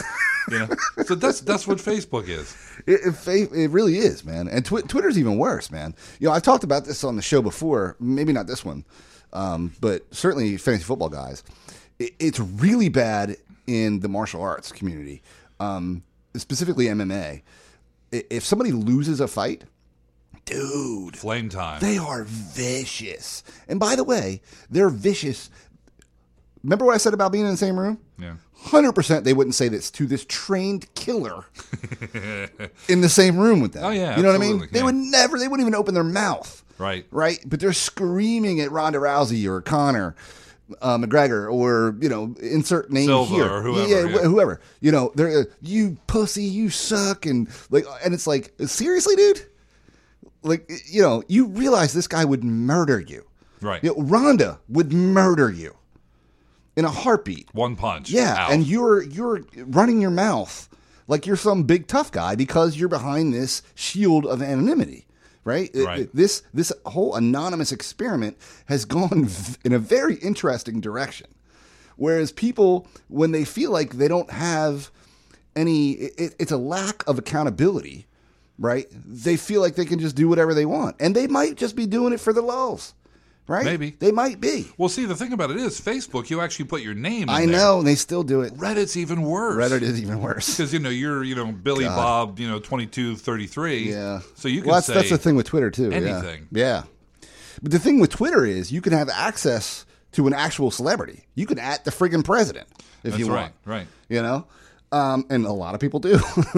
You know, so that's what Facebook is. It really is, man. And Twitter's even worse, man. You know, I've talked about this on the show before. Maybe not this one, but certainly Fantasy Football Guys. It's really bad in the martial arts community, specifically MMA. If somebody loses a fight, dude, Flame time. they are vicious. And by the way, they're vicious. Remember what I said about being in the same room? Yeah. 100% they wouldn't say this to this trained killer in the same room with them. Oh, yeah, you know what I absolutely, mean? They yeah. would never, they wouldn't even open their mouth. Right. Right? But they're screaming at Ronda Rousey or Conor McGregor or, you know, insert name Silva here. or whoever, Yeah, yeah. whoever. You know, they're, you pussy, you suck. And it's like, seriously, dude? Like, you know, you realize this guy would murder you. Right. You know, Ronda would murder you in a heartbeat. One punch. Yeah, Out. and you're running your mouth like you're some big tough guy because you're behind this shield of anonymity, right? Right. This whole anonymous experiment has gone in a very interesting direction. Whereas people, when they feel like they don't have any, it's a lack of accountability, right? They feel like they can just do whatever they want, and they might just be doing it for the lulz. Right? Maybe. They might be. Well, see, the thing about it is, Facebook, you actually put your name in I there. know, and they still do it. Reddit's even worse. Reddit is even worse. Because, you know, you're Billy God. Bob, 2233. Yeah. So you can well, say that's the thing with Twitter, too. anything. Yeah. But the thing with Twitter is you can have access to an actual celebrity. You can at the friggin' president if That's you right, want. right. You know? And a lot of people do.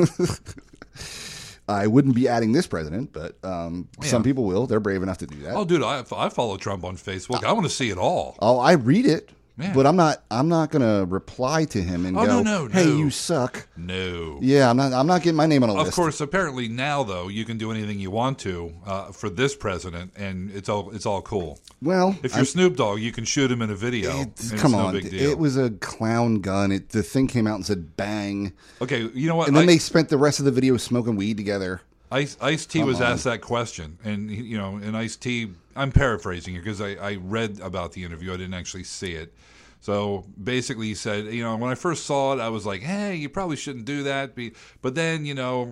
I wouldn't be adding this president, but some people will. They're brave enough to do that. Oh, dude, I follow Trump on Facebook. I want to see it all. Oh, I read it, Yeah. but I'm not going to reply to him and go, no, "Hey, no. you suck." No. Yeah, I'm not getting my name on a list. Of course, apparently now, though, you can do anything you want to for this president, and it's all cool. Well, If you're Snoop Dogg, you can shoot him in a video. and it's come no on, big deal. it was a clown gun. The thing came out and said "bang," Okay, you know what? and then they spent the rest of the video smoking weed together. Ice-T was asked that question, and and Ice-T, I'm paraphrasing here because I read about the interview, I didn't actually see it. So basically, he said, when I first saw it, I was like, hey, you probably shouldn't do that, but then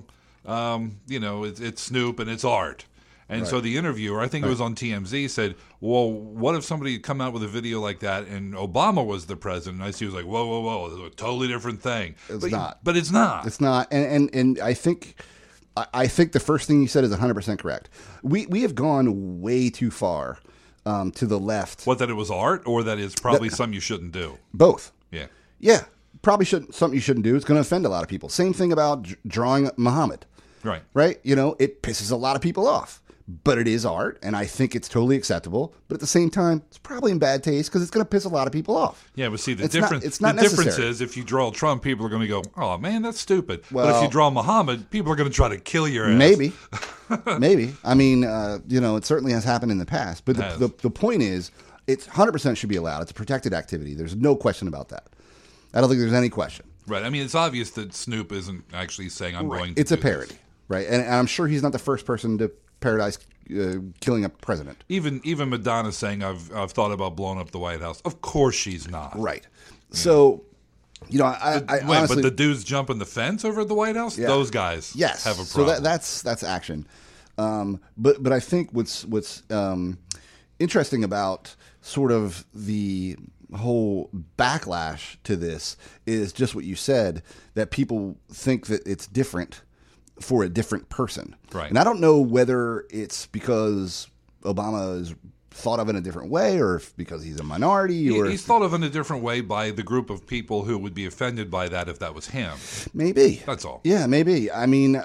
it's Snoop and it's art. And so the interviewer, I think it was on TMZ, said, well, what if somebody had come out with a video like that and Obama was the president? And Ice-T was like, whoa, this is a totally different thing. It's not. But it's not. It's not. And I think the first thing you said is 100% correct. We have gone way too far to the left. What, that it was art, or that it's probably something you shouldn't do? Both. Yeah. Yeah. Probably something you shouldn't do. It's going to offend a lot of people. Same thing about drawing Muhammad. Right. Right? It pisses a lot of people off. But it is art, and I think it's totally acceptable. But at the same time, it's probably in bad taste because it's going to piss a lot of people off. Yeah, but see, the It's difference not difference necessary. is if you draw Trump, people are going to go, oh, man, that's stupid. but Well- if you draw Muhammad, people are going to try to kill your ass. Maybe. Maybe. I mean, it certainly has happened in the past. But Has. the point is, it's 100% should be allowed. It's a protected activity. There's no question about that. I don't think there's any question. Right. I mean, it's obvious that Snoop isn't actually saying, I'm going to It's a do parody. this. Right? And I'm sure he's not the first person to parodize killing a president. Even Madonna saying, I've thought about blowing up the White House. Of course she's not. Right. So, I Wait, honestly... but the dudes jumping the fence over at the White House? Yeah. Those guys Yes. have a problem. So that's action. But I think what's interesting about sort of the whole backlash to this is just what you said, that people think that it's different for a different person. Right. And I don't know whether it's because Obama is thought of in a different way or if because he's a minority or He's thought of in a different way by the group of people who would be offended by that if that was him. maybe. That's all. Yeah, maybe. I mean,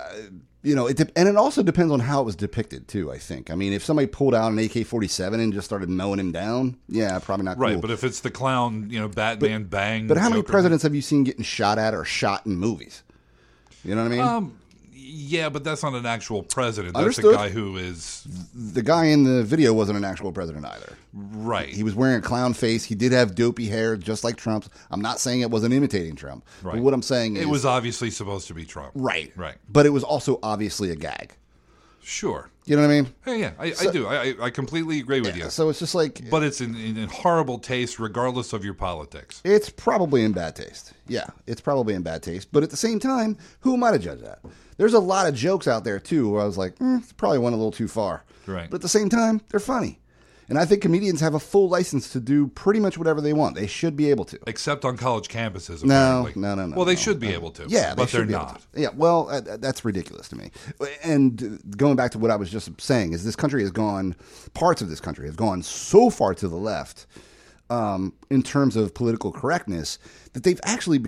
and it also depends on how it was depicted too, I think. I mean, if somebody pulled out an AK-47 and just started mowing him down, yeah, probably not Right, cool. but if it's the clown, Batman bang. But how many Joker- presidents have you seen getting shot at or shot in movies? You know what I mean? Yeah, but that's not an actual president. That's Understood. a guy who is The guy in the video wasn't an actual president either. right. He was wearing a clown face. He did have dopey hair, just like Trump's. I'm not saying it wasn't imitating Trump. Right. But what I'm saying is... It was obviously supposed to be Trump. Right. Right. But it was also obviously a gag. Sure. You know what I mean? Yeah, I do. I completely agree with you. So it's just like... But it's in horrible taste regardless of your politics. It's probably in bad taste. Yeah, it's probably in bad taste. But at the same time, who am I to judge that? There's a lot of jokes out there, too, where I was like, it's probably went a little too far. Right. But at the same time, they're funny. And I think comedians have a full license to do pretty much whatever they want. They should be able to. Except on college campuses, apparently. No. Well, they should be able to. Yeah, but they're not. Yeah, well, that's ridiculous to me. And going back to what I was just saying is parts of this country have gone so far to the left in terms of political correctness that they've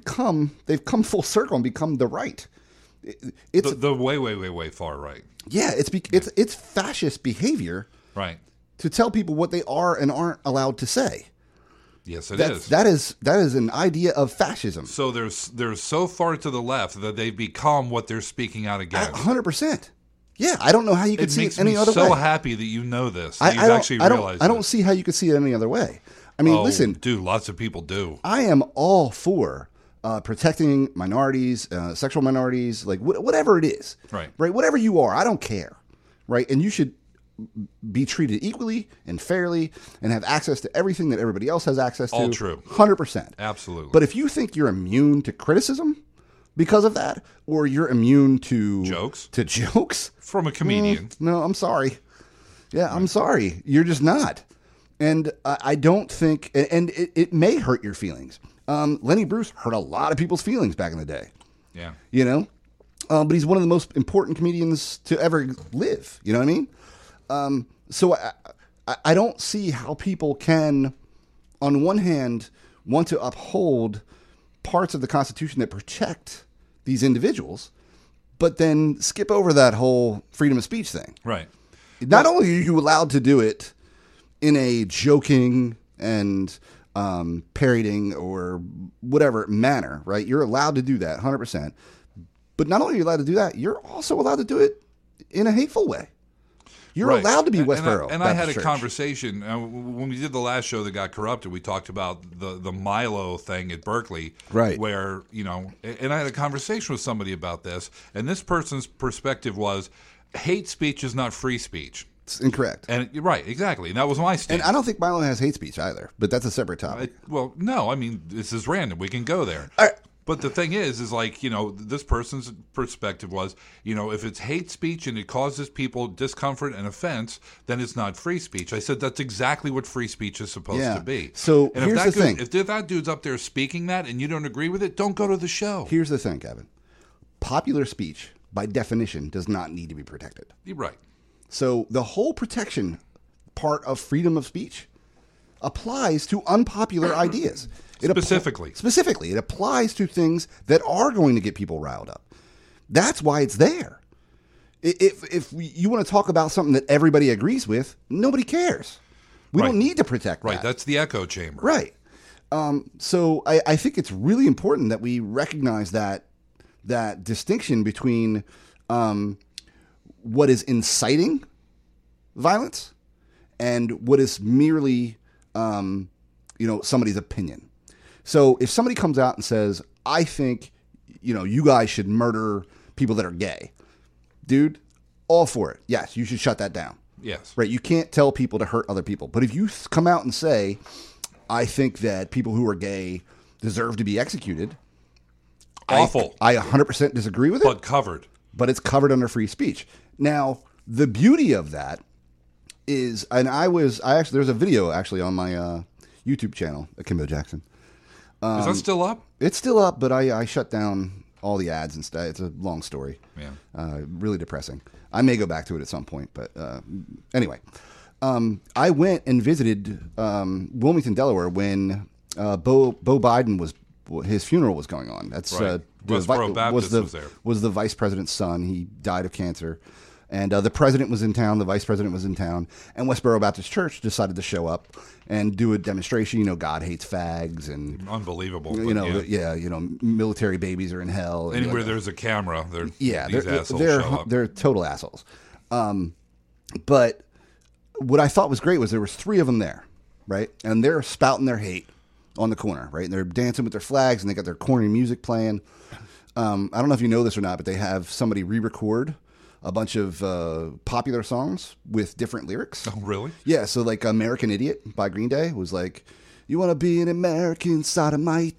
come full circle and become the right. It's the way far right. Yeah, it's fascist behavior. Right. To tell people what they are and aren't allowed to say. Yes, it is. That is an idea of fascism. So they're so far to the left that they've become what they're speaking out against. 100%. Yeah, I don't know how you could see it any other way. It makes me so happy that you know this. That you've actually realized I don't see how you could see it any other way. I mean, listen. Dude, lots of people do. I am all for protecting minorities, sexual minorities, like whatever it is. Right. Whatever you are, I don't care. Right. And you should be treated equally and fairly and have access to everything that everybody else has access to. All true. 100%. Absolutely. But if you think you're immune to criticism because of that, or you're immune to jokes from a comedian. No, I'm sorry. Yeah, right. I'm sorry. You're just not. And I don't think, and it may hurt your feelings. Lenny Bruce hurt a lot of people's feelings back in the day. Yeah. You know? But he's one of the most important comedians to ever live. You know what I mean? So I don't see how people can, on one hand, want to uphold parts of the Constitution that protect these individuals, but then skip over that whole freedom of speech thing. Right. Not only are you allowed to do it in a joking and parodying or whatever manner, right? You're allowed to do that 100%. But not only are you allowed to do that, you're also allowed to do it in a hateful way. You're allowed to be Westboro. And I had a conversation when we did the last show that got corrupted. We talked about the Milo thing at Berkeley, right? Where and I had a conversation with somebody about this, and this person's perspective was hate speech is not free speech. It's incorrect. And right, exactly. And that was my stance. And I don't think Milo has hate speech either, but that's a separate topic. Well, no, I mean this is random. We can go there. But the thing is like, this person's perspective was, if it's hate speech and it causes people discomfort and offense, then it's not free speech. I said that's exactly what free speech is supposed to be. So and here's the thing. If that dude's up there speaking that and you don't agree with it, don't go to the show. Here's the thing, Kevin. Popular speech, by definition, does not need to be protected. You're right. So the whole protection part of freedom of speech applies to unpopular ideas. Specifically, it applies to things that are going to get people riled up. That's why it's there. If you want to talk about something that everybody agrees with, nobody cares. We don't need to protect that. Right, that's the echo chamber. Right. So I think it's really important that we recognize that distinction between what is inciting violence and what is merely somebody's opinion. So if somebody comes out and says, I think, you guys should murder people that are gay, dude, all for it. Yes, you should shut that down. Yes. Right. You can't tell people to hurt other people. But if you come out and say, I think that people who are gay deserve to be executed. Awful. I 100% disagree with it. But covered. But it's covered under free speech. Now, the beauty of that is, and there's a video actually on my YouTube channel, Akimbo Jackson. Is that still up? It's still up, but I shut down all the ads and stuff. It's a long story. Yeah. Really depressing. I may go back to it at some point, but anyway. I went and visited Wilmington, Delaware when Beau Biden his funeral was going on. That's right. Westboro Baptist was there. Was the vice president's son. He died of cancer. And the president was in town, the vice president was in town, and Westboro Baptist Church decided to show up and do a demonstration. God hates fags and unbelievable. Military babies are in hell. Anywhere there's a camera, these assholes show up. They're total assholes. But what I thought was great was there was 3 of them there, right? And they're spouting their hate on the corner, right? And they're dancing with their flags and they got their corny music playing. I don't know if you know this or not, but they have somebody re-record a bunch of popular songs with different lyrics. Oh, really? Yeah, so like American Idiot by Green Day was like, you want to be an American sodomite.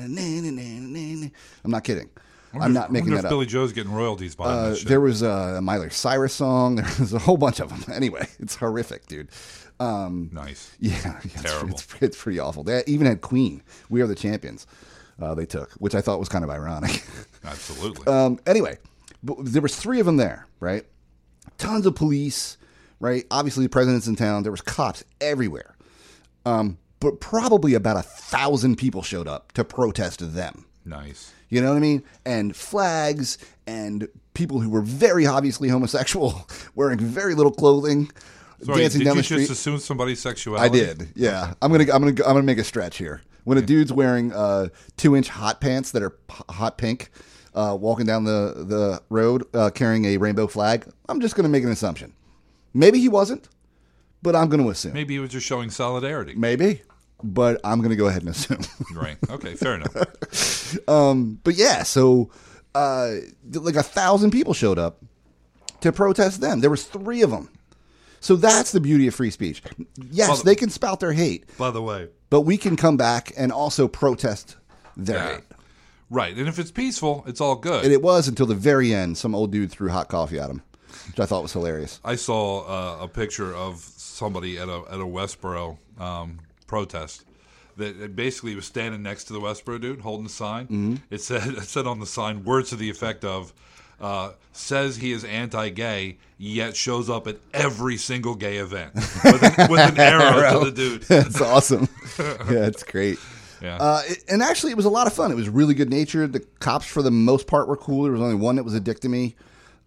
I'm not kidding. I'm not making that up. Billy Joe's getting royalties behind that shit. There was a Miley Cyrus song. There was a whole bunch of them. Anyway, it's horrific, dude. Nice. Yeah, Terrible. It's pretty awful. They even had Queen, We Are the Champions, they took, which I thought was kind of ironic. Absolutely. Anyway, but there was 3 of them there, right? Tons of police, right? Obviously, the president's in town. There was cops everywhere. But probably about 1,000 people showed up to protest them. Nice. You know what I mean? And flags and people who were very obviously homosexual, wearing very little clothing, dancing down the street. Did you just assume somebody's sexuality? I did. Yeah. I'm gonna make a stretch here. When a dude's wearing 2-inch hot pants that are hot pink, walking down the road carrying a rainbow flag, I'm just gonna make an assumption. Maybe he wasn't, but I'm gonna assume. Maybe he was just showing solidarity. Maybe. But I'm going to go ahead and assume. Right. Okay. Fair enough. But yeah, so like 1,000 people showed up to protest them. There was 3 of them. So that's the beauty of free speech. Yes, they can spout their hate. By the way. But we can come back and also protest their hate. Right. And if it's peaceful, it's all good. And it was until the very end. Some old dude threw hot coffee at him, which I thought was hilarious. I saw a picture of somebody at a Westboro protest that basically was standing next to the Westboro dude holding a sign. Mm-hmm. It said on the sign words to the effect of says he is anti-gay yet shows up at every single gay event with an arrow to the dude. That's awesome. Yeah, it's great. Yeah. And actually it was a lot of fun. It was really good natured. The cops for the most part were cool. There was only one that was a dick to me.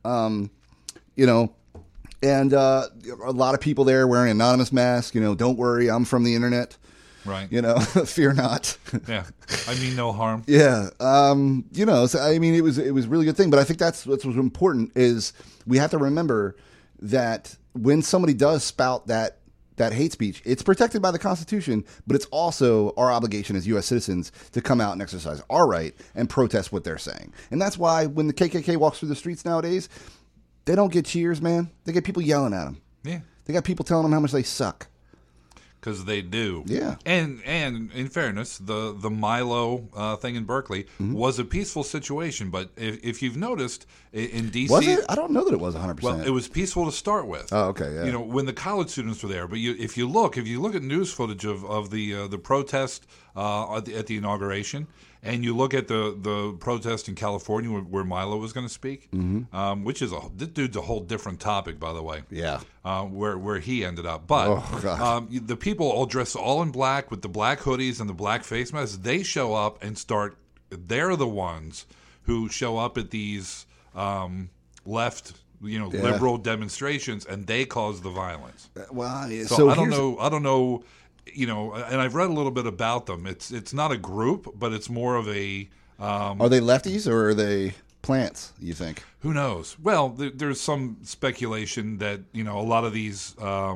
You know, and a lot of people there wearing anonymous masks. You know, don't worry, I'm from the internet. Right. You know, fear not. Yeah. I mean no harm. Yeah. You know, so, I mean, it was a really good thing. But I think that's what's important is we have to remember that when somebody does spout that hate speech, it's protected by the Constitution, but it's also our obligation as U.S. citizens to come out and exercise our right and protest what they're saying. And that's why when the KKK walks through the streets nowadays, they don't get cheers, man. They get people yelling at them. Yeah. They got people telling them how much they suck. Because they do. Yeah. And in fairness, the Milo thing in Berkeley was a peaceful situation. But if you've noticed, in D.C. Was it? I don't know that it was 100%. Well, it was peaceful to start with. Oh, okay, yeah. You know, when the college students were there. But if you look at news footage of the protest at the inauguration, and you look at the protest in California where Milo was going to speak, which is this dude's a whole different topic, by the way. Yeah. Where he ended up. But the people all dressed all in black with the black hoodies and the black face masks, they show up and they're the ones who show up at these left, liberal demonstrations, and they cause the violence. Well, so I don't know. You know, and I've read a little bit about them. It's not a group, but it's more of a. Are they lefties or are they plants? You think? Who knows? Well, there's some speculation that a lot of these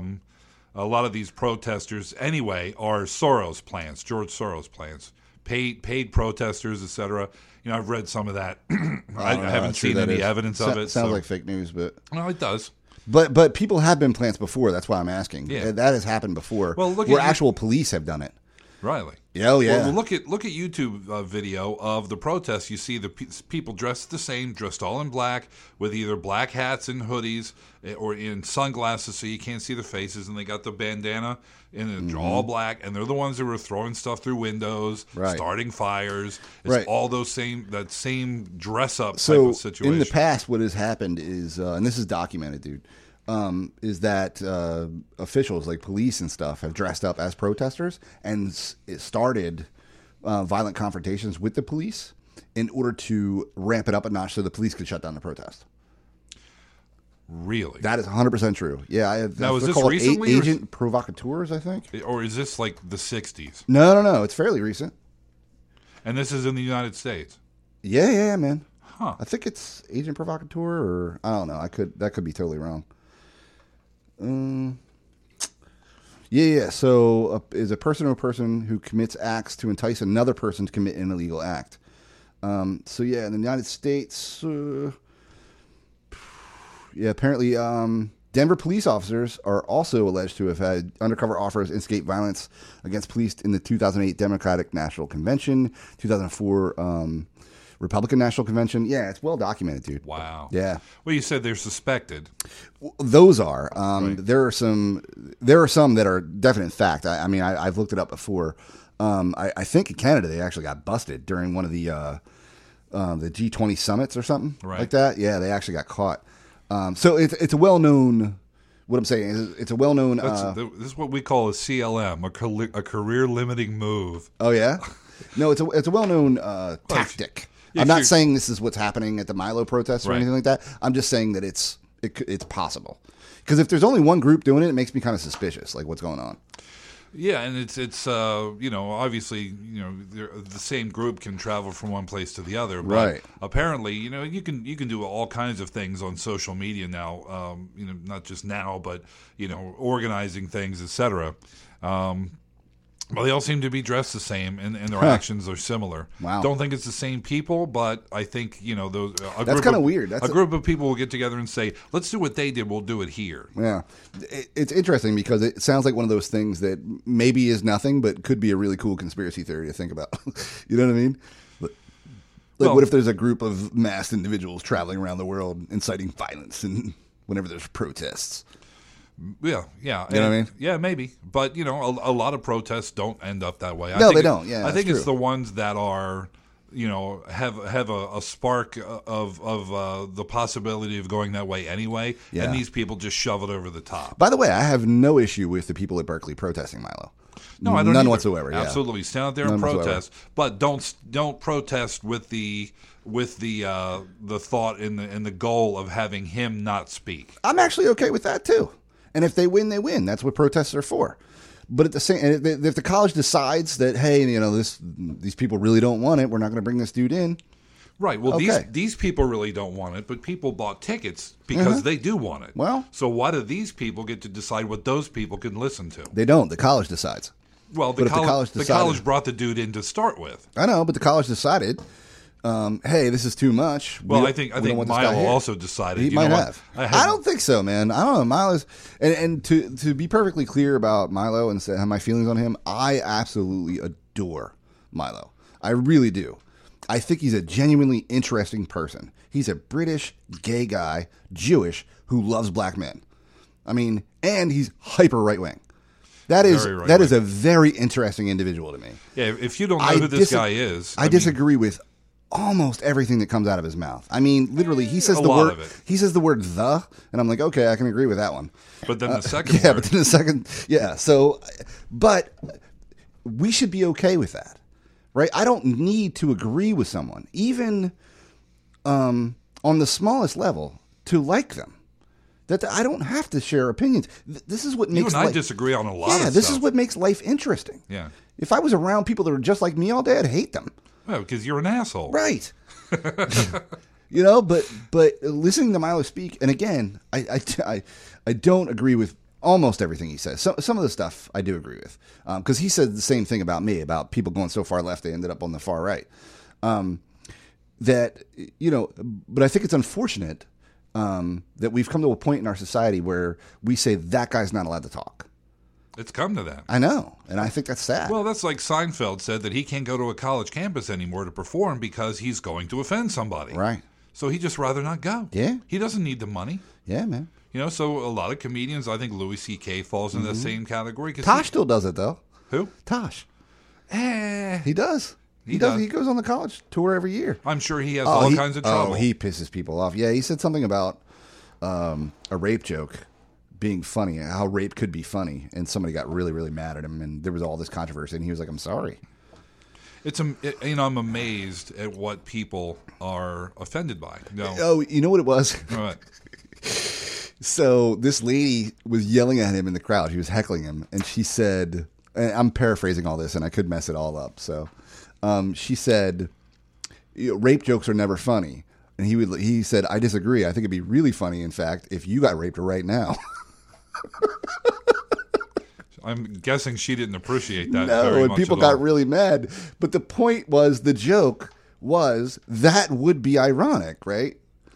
protesters anyway are Soros plants, George Soros plants, paid protesters, etc. I've read some of that. I haven't seen any evidence of it. Sounds like fake news, but no, it does. But people have been plants before. That's why I'm asking. Yeah. That has happened before. Well, where actual police have done it. Really? Oh, yeah. Well, look at YouTube video of the protests. You see the people dressed the same, dressed all in black, with either black hats and hoodies or in sunglasses so you can't see the faces, and they got the bandana and it's all black, and they're the ones who were throwing stuff through windows, starting fires. It's all that same dress up type of situation. In the past, what has happened is, and this is documented, dude. Is that officials like police and stuff have dressed up as protesters and it started violent confrontations with the police in order to ramp it up a notch so the police could shut down the protest. Really? That is 100% true. Yeah. Now, is this recently? Agent provocateurs, I think. Or is this like the 60s? No. It's fairly recent. And this is in the United States? Yeah, man. Huh. I think it's agent provocateur or I don't know. That could be totally wrong. Yeah. So, is a person or a person who commits acts to entice another person to commit an illegal act. In the United States, Yeah, apparently Denver police officers are also alleged to have had undercover offers instigate violence against police in the 2008 Democratic National Convention, 2004 Republican National Convention. Yeah, it's well documented, dude. Wow. Yeah. Well, you said they're suspected. Those are. Right. There are some that are definite fact. I mean, I've looked it up before. I think in Canada they actually got busted during one of the G20 summits or something like that. Yeah, they actually got caught. So it's a well-known. What I'm saying is, it's a well-known. This is what we call a CLM, a career-limiting move. Oh yeah, no, it's a well-known tactic. I'm not saying this is what's happening at the Milo protests or anything like that. I'm just saying that it's possible. Because if there's only one group doing it, it makes me kind of suspicious. Like, what's going on? Yeah, and it's obviously the same group can travel from one place to the other, but right. apparently you can do all kinds of things on social media now. Not just now, but organizing things, etc. Well, they all seem to be dressed the same, and their actions are similar. Wow. Don't think it's the same people, but I think those. That's kind of weird. A group of people will get together and say, "Let's do what they did. We'll do it here." Yeah, it's interesting because it sounds like one of those things that maybe is nothing, but could be a really cool conspiracy theory to think about. You know what I mean? What if there's a group of masked individuals traveling around the world inciting violence and whenever there's protests? Yeah. You know what I mean? Yeah, maybe. But, a lot of protests don't end up that way. No, they don't. Yeah, I think it's it's the ones that are, have a spark of the possibility of going that way anyway. Yeah. And these people just shove it over the top. By the way, I have no issue with the people at Berkeley protesting Milo. No, I don't None either. whatsoever. Yeah. Absolutely, stand out there and protest, but don't protest with the thought and the goal of having him not speak. I'm actually okay with that too. And if they win, they win. That's what protests are for. But at the same, if the college decides that, hey, these people really don't want it, we're not going to bring this dude in. Right. Well, okay. these people really don't want it, but people bought tickets because they do want it. Well, so why do these people get to decide what those people can listen to? They don't. The college decides. Well, the college brought the dude in to start with. I know, but the college decided, hey, this is too much. Well, I think Milo also decided. He might have. I don't think so, man. I don't know. Milo's and to be perfectly clear about Milo and have my feelings on him, I absolutely adore Milo. I really do. I think he's a genuinely interesting person. He's a British gay guy, Jewish, who loves black men. I mean, and he's hyper right wing. That is a very interesting individual to me. Yeah, if you don't know who this guy is, I disagree with almost everything that comes out of his mouth. I mean, literally, he says the word. He says the word "the," and I'm like, okay, I can agree with that one. But then the second, So, but we should be okay with that, right? I don't need to agree with someone, even on the smallest level, to like them. That I don't have to share opinions. This is what makes I disagree on a lot of stuff. Yeah, this is what makes life interesting. Yeah. If I was around people that were just like me all day, I'd hate them. Well, because you're an asshole. Right. But listening to Milo speak, and again, I don't agree with almost everything he says. Some of the stuff I do agree with. Because he said the same thing about me, about people going so far left they ended up on the far right. But I think it's unfortunate that we've come to a point in our society where we say that guy's not allowed to talk. It's come to that. I know, and I think that's sad. Well, that's like Seinfeld said that he can't go to a college campus anymore to perform because he's going to offend somebody. Right. So he'd just rather not go. Yeah. He doesn't need the money. Yeah, man. So a lot of comedians, I think Louis C.K. falls in the same category. Tosh still does it, though. Who? Tosh. He does. He does. He goes on the college tour every year. I'm sure he has all kinds of trouble. Oh, he pisses people off. Yeah, he said something about a rape joke being funny, how rape could be funny, and somebody got really, really mad at him, and there was all this controversy, and he was like, "I'm sorry." I'm amazed at what people are offended by. Oh, you know what it was? What? So this lady was yelling at him in the crowd. She was heckling him, and she said, and I'm paraphrasing all this, and I could mess it all up. So she said, "Rape jokes are never funny." And he said, "I disagree. I think it'd be really funny, in fact, if you got raped right now." I'm guessing she didn't appreciate that. No, and people got really mad. But the point was, the joke was that would be ironic, right?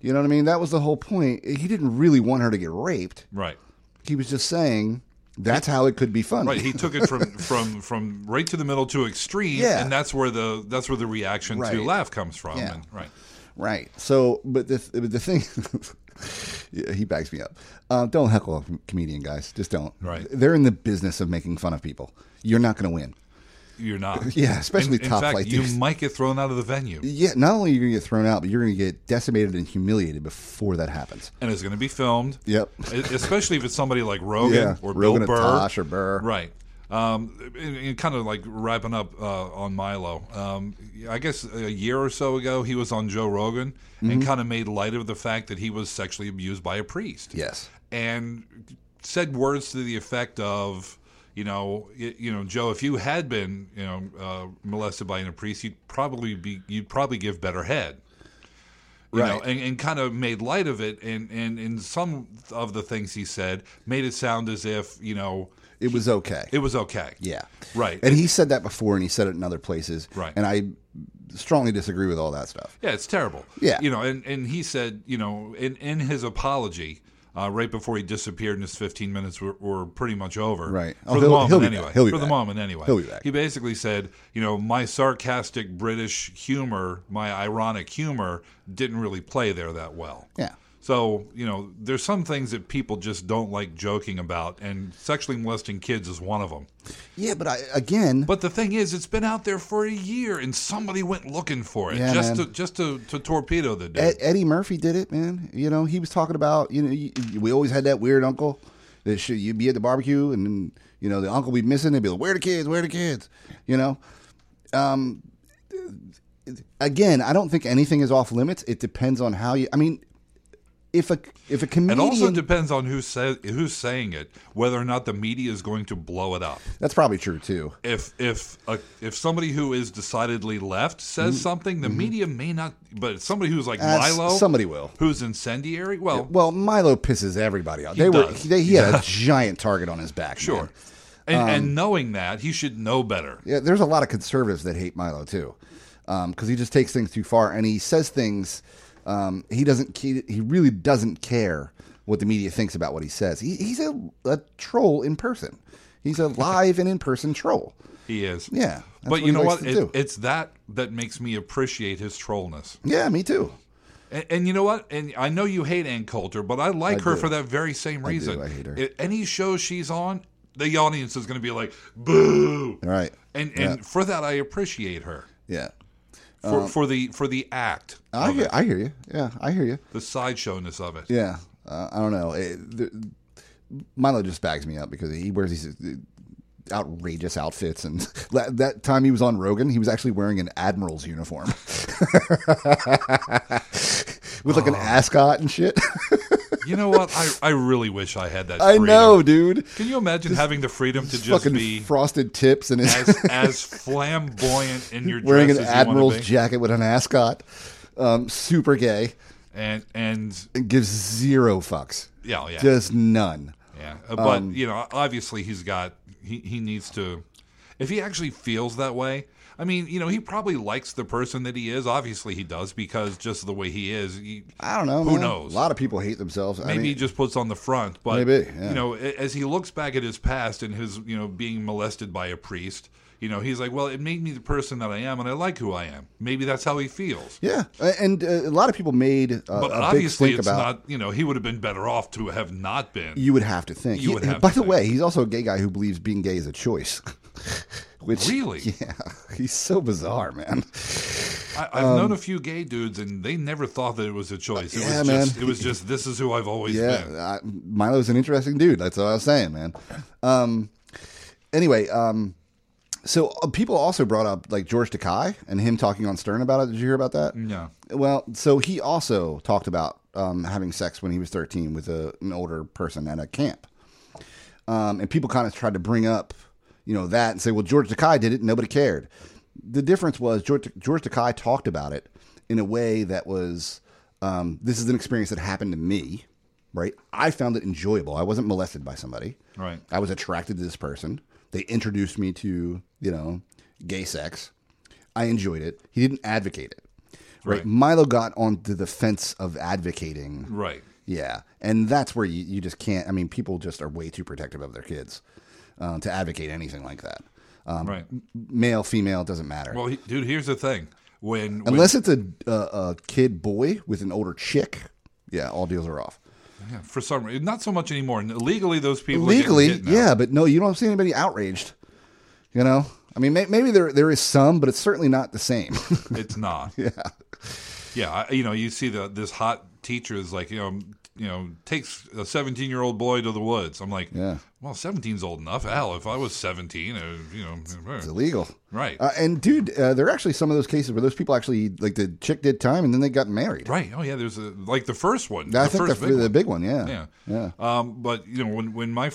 You know what I mean? That was the whole point. He didn't really want her to get raped. Right. He was just saying that's how it could be funny. Right. He took it from right to the middle to extreme, and that's where the reaction to laugh comes from. Yeah. And, right. Right. So, but the thing, yeah, he backs me up. Don't heckle a comedian, guys. Just don't. Right. They're in the business of making fun of people. You're not going to win. You're not. Yeah, especially in top fact, flight you dudes. might get thrown out of the venue. Yeah, not only are you going to get thrown out, but you're going to get decimated and humiliated before that happens. And it's going to be filmed. Yep. Especially if it's somebody like Rogan or Rogan Bill Burr. Tosh or Burr. Right. And kind of like wrapping up on Milo. I guess a year or so ago, he was on Joe Rogan and kind of made light of the fact that he was sexually abused by a priest. Yes. And said words to the effect of, Joe, if you had been, molested by a priest, you'd probably give better head. You know, and kind of made light of it, and in some of the things he said, made it sound as if, it was okay. It was okay. Yeah. Right. And he said that before, and he said it in other places. Right. And I strongly disagree with all that stuff. Yeah, it's terrible. Yeah. And he said, in his apology, right before he disappeared and his 15 minutes were pretty much over. Right. For the moment, anyway. He'll be for back. the moment, anyway. He'll be back. He basically said, my sarcastic British humor, my ironic humor, didn't really play there that well. Yeah. So, there's some things that people just don't like joking about, and sexually molesting kids is one of them. Yeah, but again... But the thing is, it's been out there for a year, and somebody went looking for it just to torpedo the dude. Eddie Murphy did it, man. He was talking about, we always had that weird uncle that you'd be at the barbecue, and then, the uncle would be missing. They'd be like, where are the kids? Where are the kids? Again, I don't think anything is off limits. It depends on how you... I mean... If a comedian, it also depends on who's saying it, whether or not the media is going to blow it up. That's probably true too. If somebody who is decidedly left says something, the media may not. But somebody who's like Milo, somebody will, who's incendiary. Well, Milo pisses everybody off. He had a giant target on his back. Sure, man. And knowing that, he should know better. Yeah, there's a lot of conservatives that hate Milo too, because he just takes things too far and he says things. He really doesn't care what the media thinks about what he says. He's a troll in person. He's a live and in-person troll. He is. Yeah. But you know what? It's that makes me appreciate his trollness. Yeah, me too. And you know what? And I know you hate Ann Coulter, but I like her for that very same reason. I hate her. Any show she's on, the audience is going to be like, boo. Right. And for that, I appreciate her. Yeah. For the act. I hear you. Yeah, I hear you. The sideshowness of it. Yeah, I don't know. Milo just bags me up because he wears these outrageous outfits, and that time he was on Rogan, he was actually wearing an admiral's uniform with like an ascot and shit. You know what? I really wish I had that freedom. I know, dude. Can you imagine having the freedom to just be frosted tips and as flamboyant in your dress wearing an as admiral's jacket with an ascot, super gay, and gives zero fucks. Yeah, just none. Yeah, but obviously he needs to. If he actually feels that way. I mean, he probably likes the person that he is. Obviously, he does because just the way he is. I don't know. Who knows? A lot of people hate themselves. Maybe he just puts on the front. But maybe, yeah. As he looks back at his past and his, being molested by a priest, he's like, well, it made me the person that I am, and I like who I am. Maybe that's how he feels. Yeah, and a lot of people made but a obviously big stink about. Not. He would have been better off to have not been. You would have to think. By the way, he's also a gay guy who believes being gay is a choice. Which, really? Yeah, he's so bizarre, man. I've known a few gay dudes, and they never thought that it was a choice. It was just this is who I've always been. Milo's an interesting dude. That's what I was saying, man. Anyway, so people also brought up like George Takei and him talking on Stern about it. Did you hear about that? No. Well, so he also talked about having sex when he was 13 with an older person at a camp, and people kind of tried to bring up. That and say, well, George Takei did it and nobody cared. The difference was George Takei talked about it in a way that was, this is an experience that happened to me, right? I found it enjoyable. I wasn't molested by somebody. Right. I was attracted to this person. They introduced me to, gay sex. I enjoyed it. He didn't advocate it, right? Milo got onto the fence of advocating. Right. Yeah. And that's where you just can't. I mean, people just are way too protective of their kids to advocate anything like that. Right. Male, female, doesn't matter. Well, dude, here's the thing. Unless it's a kid boy with an older chick, yeah, all deals are off. Yeah, for some reason, not so much anymore. Legally, those people legally, are getting hit now. yeah, but no, you don't see anybody outraged. You know, I mean, maybe there is some, but it's certainly not the same. It's not. Yeah, yeah. You see this hot teacher is like, takes a 17-year-old boy to the woods. I'm like, yeah. Well, 17's old enough. Hell, if I was 17, it's illegal, right? And dude, there are actually some of those cases where those people actually, like, the chick did time and then they got married. Right. Oh yeah. There's the first one. I think the big one. Yeah. Yeah. But when my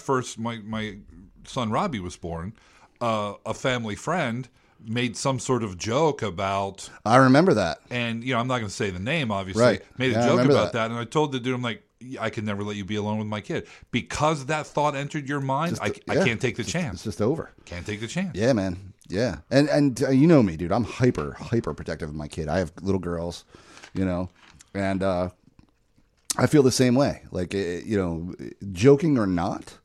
son Robbie was born, a family friend made some sort of joke about. I remember that. And I'm not going to say the name, obviously. Right. Made a joke about that, and I told the dude, I'm like, I can never let you be alone with my kid because that thought entered your mind. I can't take the chance. It's just over. Can't take the chance. Yeah, man. Yeah, and you know me, dude. I'm hyper protective of my kid. I have little girls, and I feel the same way. Like, joking or not,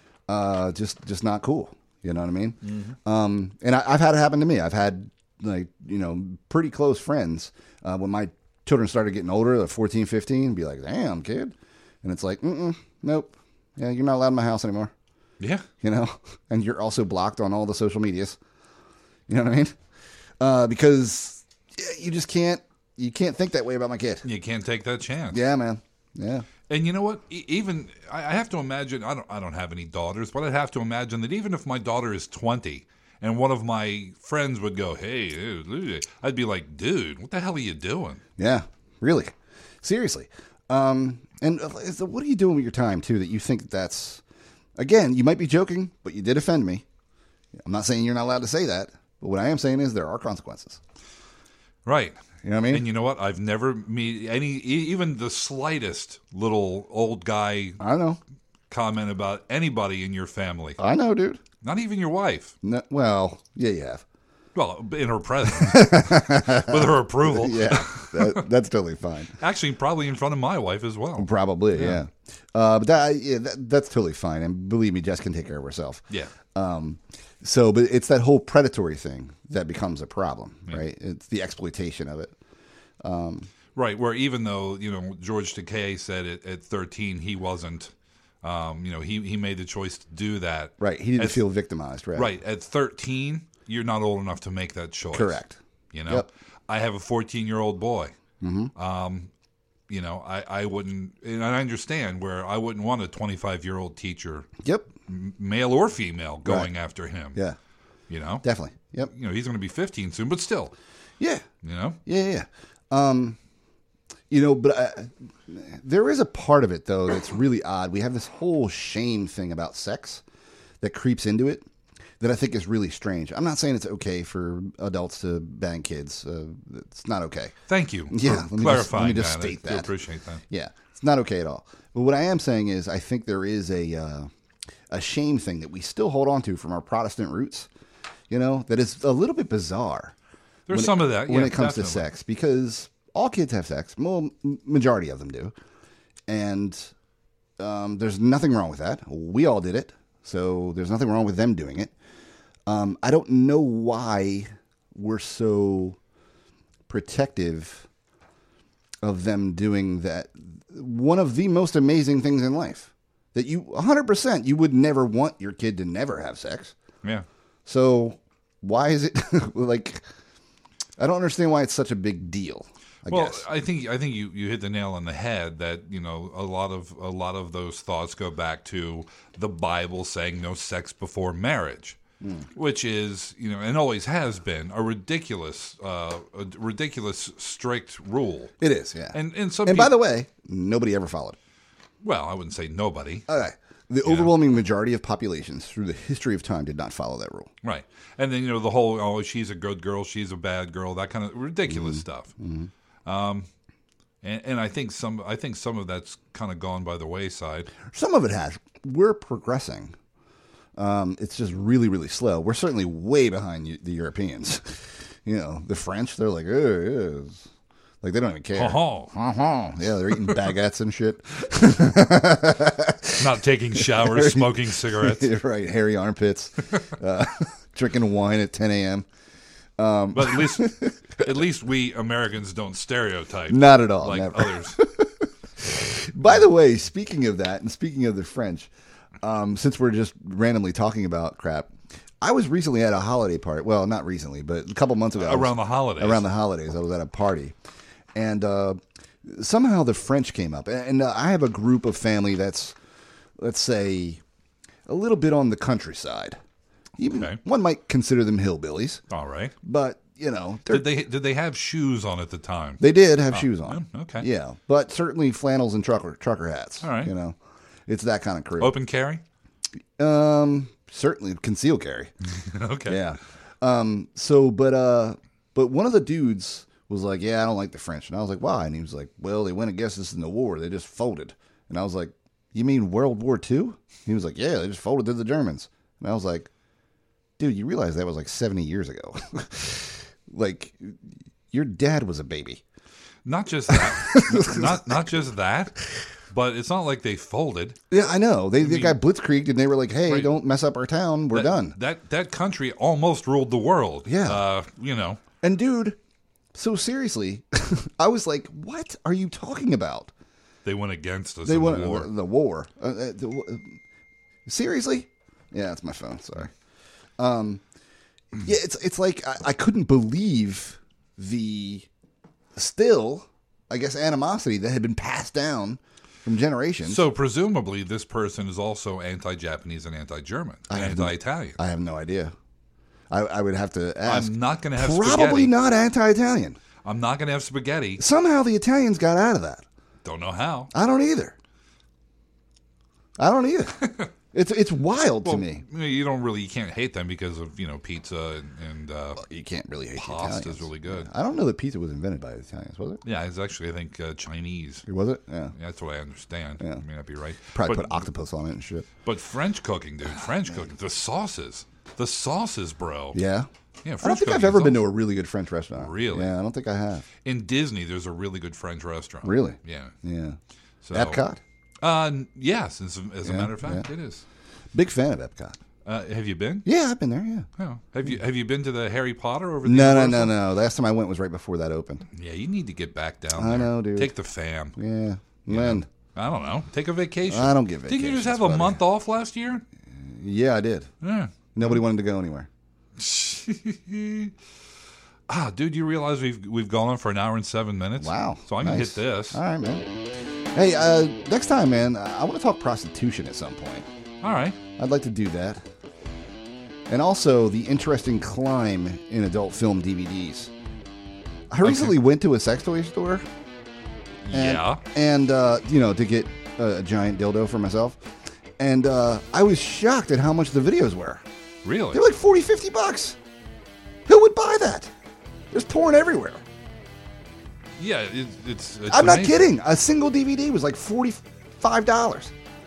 just not cool. You know what I mean? Mm-hmm. And I've had it happen to me. I've had, pretty close friends when my children started getting older, like 14, 15, be like, damn, kid. And it's like, nope. Yeah, you're not allowed in my house anymore. Yeah. And you're also blocked on all the social medias. You know what I mean? Because you just can't think that way about my kid. You can't take that chance. Yeah, man. Yeah. And you know what? Even I have to imagine. I don't have any daughters, but I'd have to imagine that even if my daughter is 20 and one of my friends would go, "Hey," I'd be like, "Dude, what the hell are you doing?" Yeah, really, seriously. And so what are you doing with your time too? That you think that's, again, you might be joking, but you did offend me. I'm not saying you're not allowed to say that, but what I am saying is there are consequences. Right. You know what I mean? And you know what? I've never met even the slightest little old guy. I know. Comment about anybody in your family. I know, dude. Not even your wife. No, well, yeah, you have. Well, in her presence, with her approval. Yeah, that's totally fine. Actually, probably in front of my wife as well. Probably, yeah. But that's totally fine. And believe me, Jess can take care of herself. Yeah. But it's that whole predatory thing that becomes a problem, right? It's the exploitation of it. Right, where even though, George Takei said at 13 he wasn't, he made the choice to do that. Right, he didn't feel victimized, right? Right, at 13, you're not old enough to make that choice. Correct. Yep. I have a 14-year-old boy. Mm-hmm. I wouldn't, and I understand where I wouldn't want a 25-year-old teacher. Yep. Male or female going after him. Yeah. Definitely. Yep. He's going to be 15 soon, but still. Yeah. Yeah. But there is a part of it, though, that's really odd. We have this whole shame thing about sex that creeps into it that I think is really strange. I'm not saying it's okay for adults to bang kids. It's not okay. Thank you. Yeah. Let me just state that. I appreciate that. Yeah. It's not okay at all. But what I am saying is I think there is a shame thing that we still hold on to from our Protestant roots, that is a little bit bizarre. There's some of that when it comes to sex, because all kids have sex. Well, majority of them do. And there's nothing wrong with that. We all did it. So there's nothing wrong with them doing it. I don't know why we're so protective of them doing that. One of the most amazing things in life that 100% you would never want your kid to never have sex. Yeah. So why is it like, I don't understand why it's such a big deal. I guess. I think you hit the nail on the head that a lot of those thoughts go back to the Bible saying no sex before marriage, which is and always has been a ridiculous strict rule. It is, yeah. And by the way, nobody ever followed. Well, I wouldn't say nobody. Okay. The overwhelming majority of populations through the history of time did not follow that rule. Right. And then the whole she's a good girl, she's a bad girl, that kind of ridiculous stuff. Mm-hmm. And I think some of that's kind of gone by the wayside. Some of it has. We're progressing. It's just really, really slow. We're certainly way behind the Europeans. The French, they're like, Like, they don't even care. Ha-ha. Yeah, they're eating baguettes and shit. Not taking showers, smoking cigarettes. Right, hairy armpits. Drinking wine at 10 a.m. But at least we Americans don't stereotype. Not at all. Like Never. others. By the way, speaking of that, and speaking of the French, since we're just randomly talking about crap, I was recently at a holiday party. Well, not recently, but a couple months ago. Around the holidays. Around the holidays, I was at a party. And somehow the French came up. And I have a group of family that's, let's say, a little bit on the countryside. Even Okay. one might consider them hillbillies. All right. But, you know. Did they have shoes on at the time? They did have shoes on. Okay. Yeah. But certainly flannels and trucker hats. All right. You know. It's that kind of crew. Open carry? Certainly conceal carry. Okay. Yeah. But one of the dudes was like, "Yeah, I don't like the French," and I was like, "Why?" And he was like, "Well, they went against us in the war. They just folded." And I was like, "You mean World War II?" He was like, "Yeah, they just folded to the Germans." And I was like, "Dude, you realize that was like 70 years ago? Like, your dad was a baby." Not just that. not just that. But it's not like they folded. Yeah, I know. They got blitzkrieged, and they were like, "Hey, Right. don't mess up our town. We're done." That country almost ruled the world. Yeah. You know. And dude, so seriously, I was like, "What are you talking about?" They went against us They in won the war. the war. Seriously? Yeah, that's my phone. Sorry. Yeah, it's like I couldn't believe the still, I guess, animosity that had been passed down from generations. So presumably this person is also anti-Japanese and anti-German, anti-Italian. I have no idea. I would have to ask. I'm not going to have Probably spaghetti. not anti-Italian. I'm not going to have spaghetti. Somehow the Italians got out of that. Don't know how. I don't either. It's wild to me. You can't hate them because of, pizza and You can't really hate the pasta Italians. is really good. I don't know that pizza was invented by the Italians, was it? Yeah, it's actually, I think, Chinese. Was it? Yeah. Yeah, that's what I understand. Yeah. I may not be right. Probably but, put octopus on it and shit. But French cooking, dude. French cooking. The sauces, bro. Yeah. Yeah, I don't French think I've cooking ever is been to awesome. a really good French restaurant. Really? Yeah, I don't think I have. In Disney, there's a really good French restaurant. Really? Yeah. Yeah. So, Epcot? Yes, as a matter of fact, it is. Big fan of Epcot. Have you been? Yeah, I've been there, yeah. Oh. Have you been to the Harry Potter over the No. Last time I went was right before that opened. Yeah, you need to get back down I there. know, dude. Take the fam. Yeah. When? I don't know. Take a vacation. I don't get Didn't you just vacations, have a buddy. month off last year? Yeah, I did. Yeah. Nobody wanted to go anywhere. Dude, you realize we've gone on for an hour and 7 minutes? Wow. So I can Nice. hit this. All right, man. Hey, next time, man, I want to talk prostitution at some point. All right. I'd like to do that. And also the interesting climb in adult film DVDs. I recently went to a sex toy store. And, Yeah. And, to get a giant dildo for myself. And I was shocked at how much the videos were. Really? They're like $40, $50. Who would buy that? There's porn everywhere. Yeah, it's I'm not amazing. kidding. A single DVD was like $45.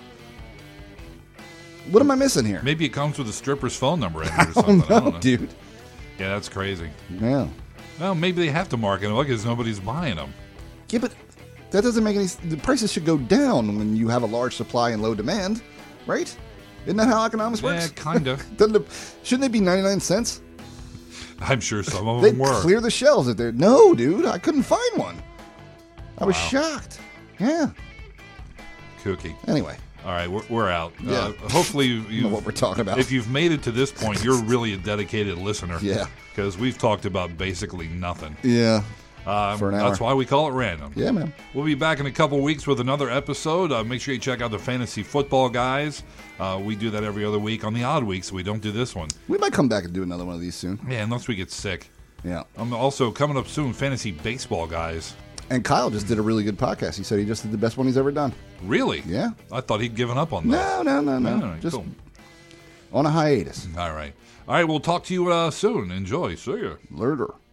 What am I missing here? Maybe it comes with a stripper's phone number in it or something. I don't know. Dude. Yeah, that's crazy. Yeah. Well, maybe they have to market them because nobody's buying them. Yeah, but that doesn't make any. The prices should go down when you have a large supply and low demand, right? Isn't that how economics Yeah, works? kind of. Shouldn't they be 99 cents? I'm sure some of They'd them were. clear the shelves if they're. No, dude, I couldn't find one. I was Wow. shocked. Yeah. Kooky. Anyway, All right, we're out. Yeah. Hopefully, I don't know what we're talking about. if you've made it to this point, you're really a dedicated listener. Yeah. Because we've talked about basically nothing. Yeah. For an hour. That's why we call it random. Yeah, man. We'll be back in a couple weeks with another episode. Make sure you check out the Fantasy Football Guys. We do that every other week on the odd weeks. We don't do this one. We might come back and do another one of these soon. Yeah, unless we get sick. Yeah. Also coming up soon, Fantasy Baseball Guys. And Kyle just did a really good podcast. He said he just did the best one he's ever done. Really? Yeah. I thought he'd given up on that. No. All right, Just cool. on a hiatus. All right. All right, we'll talk to you soon. Enjoy. See ya. Later.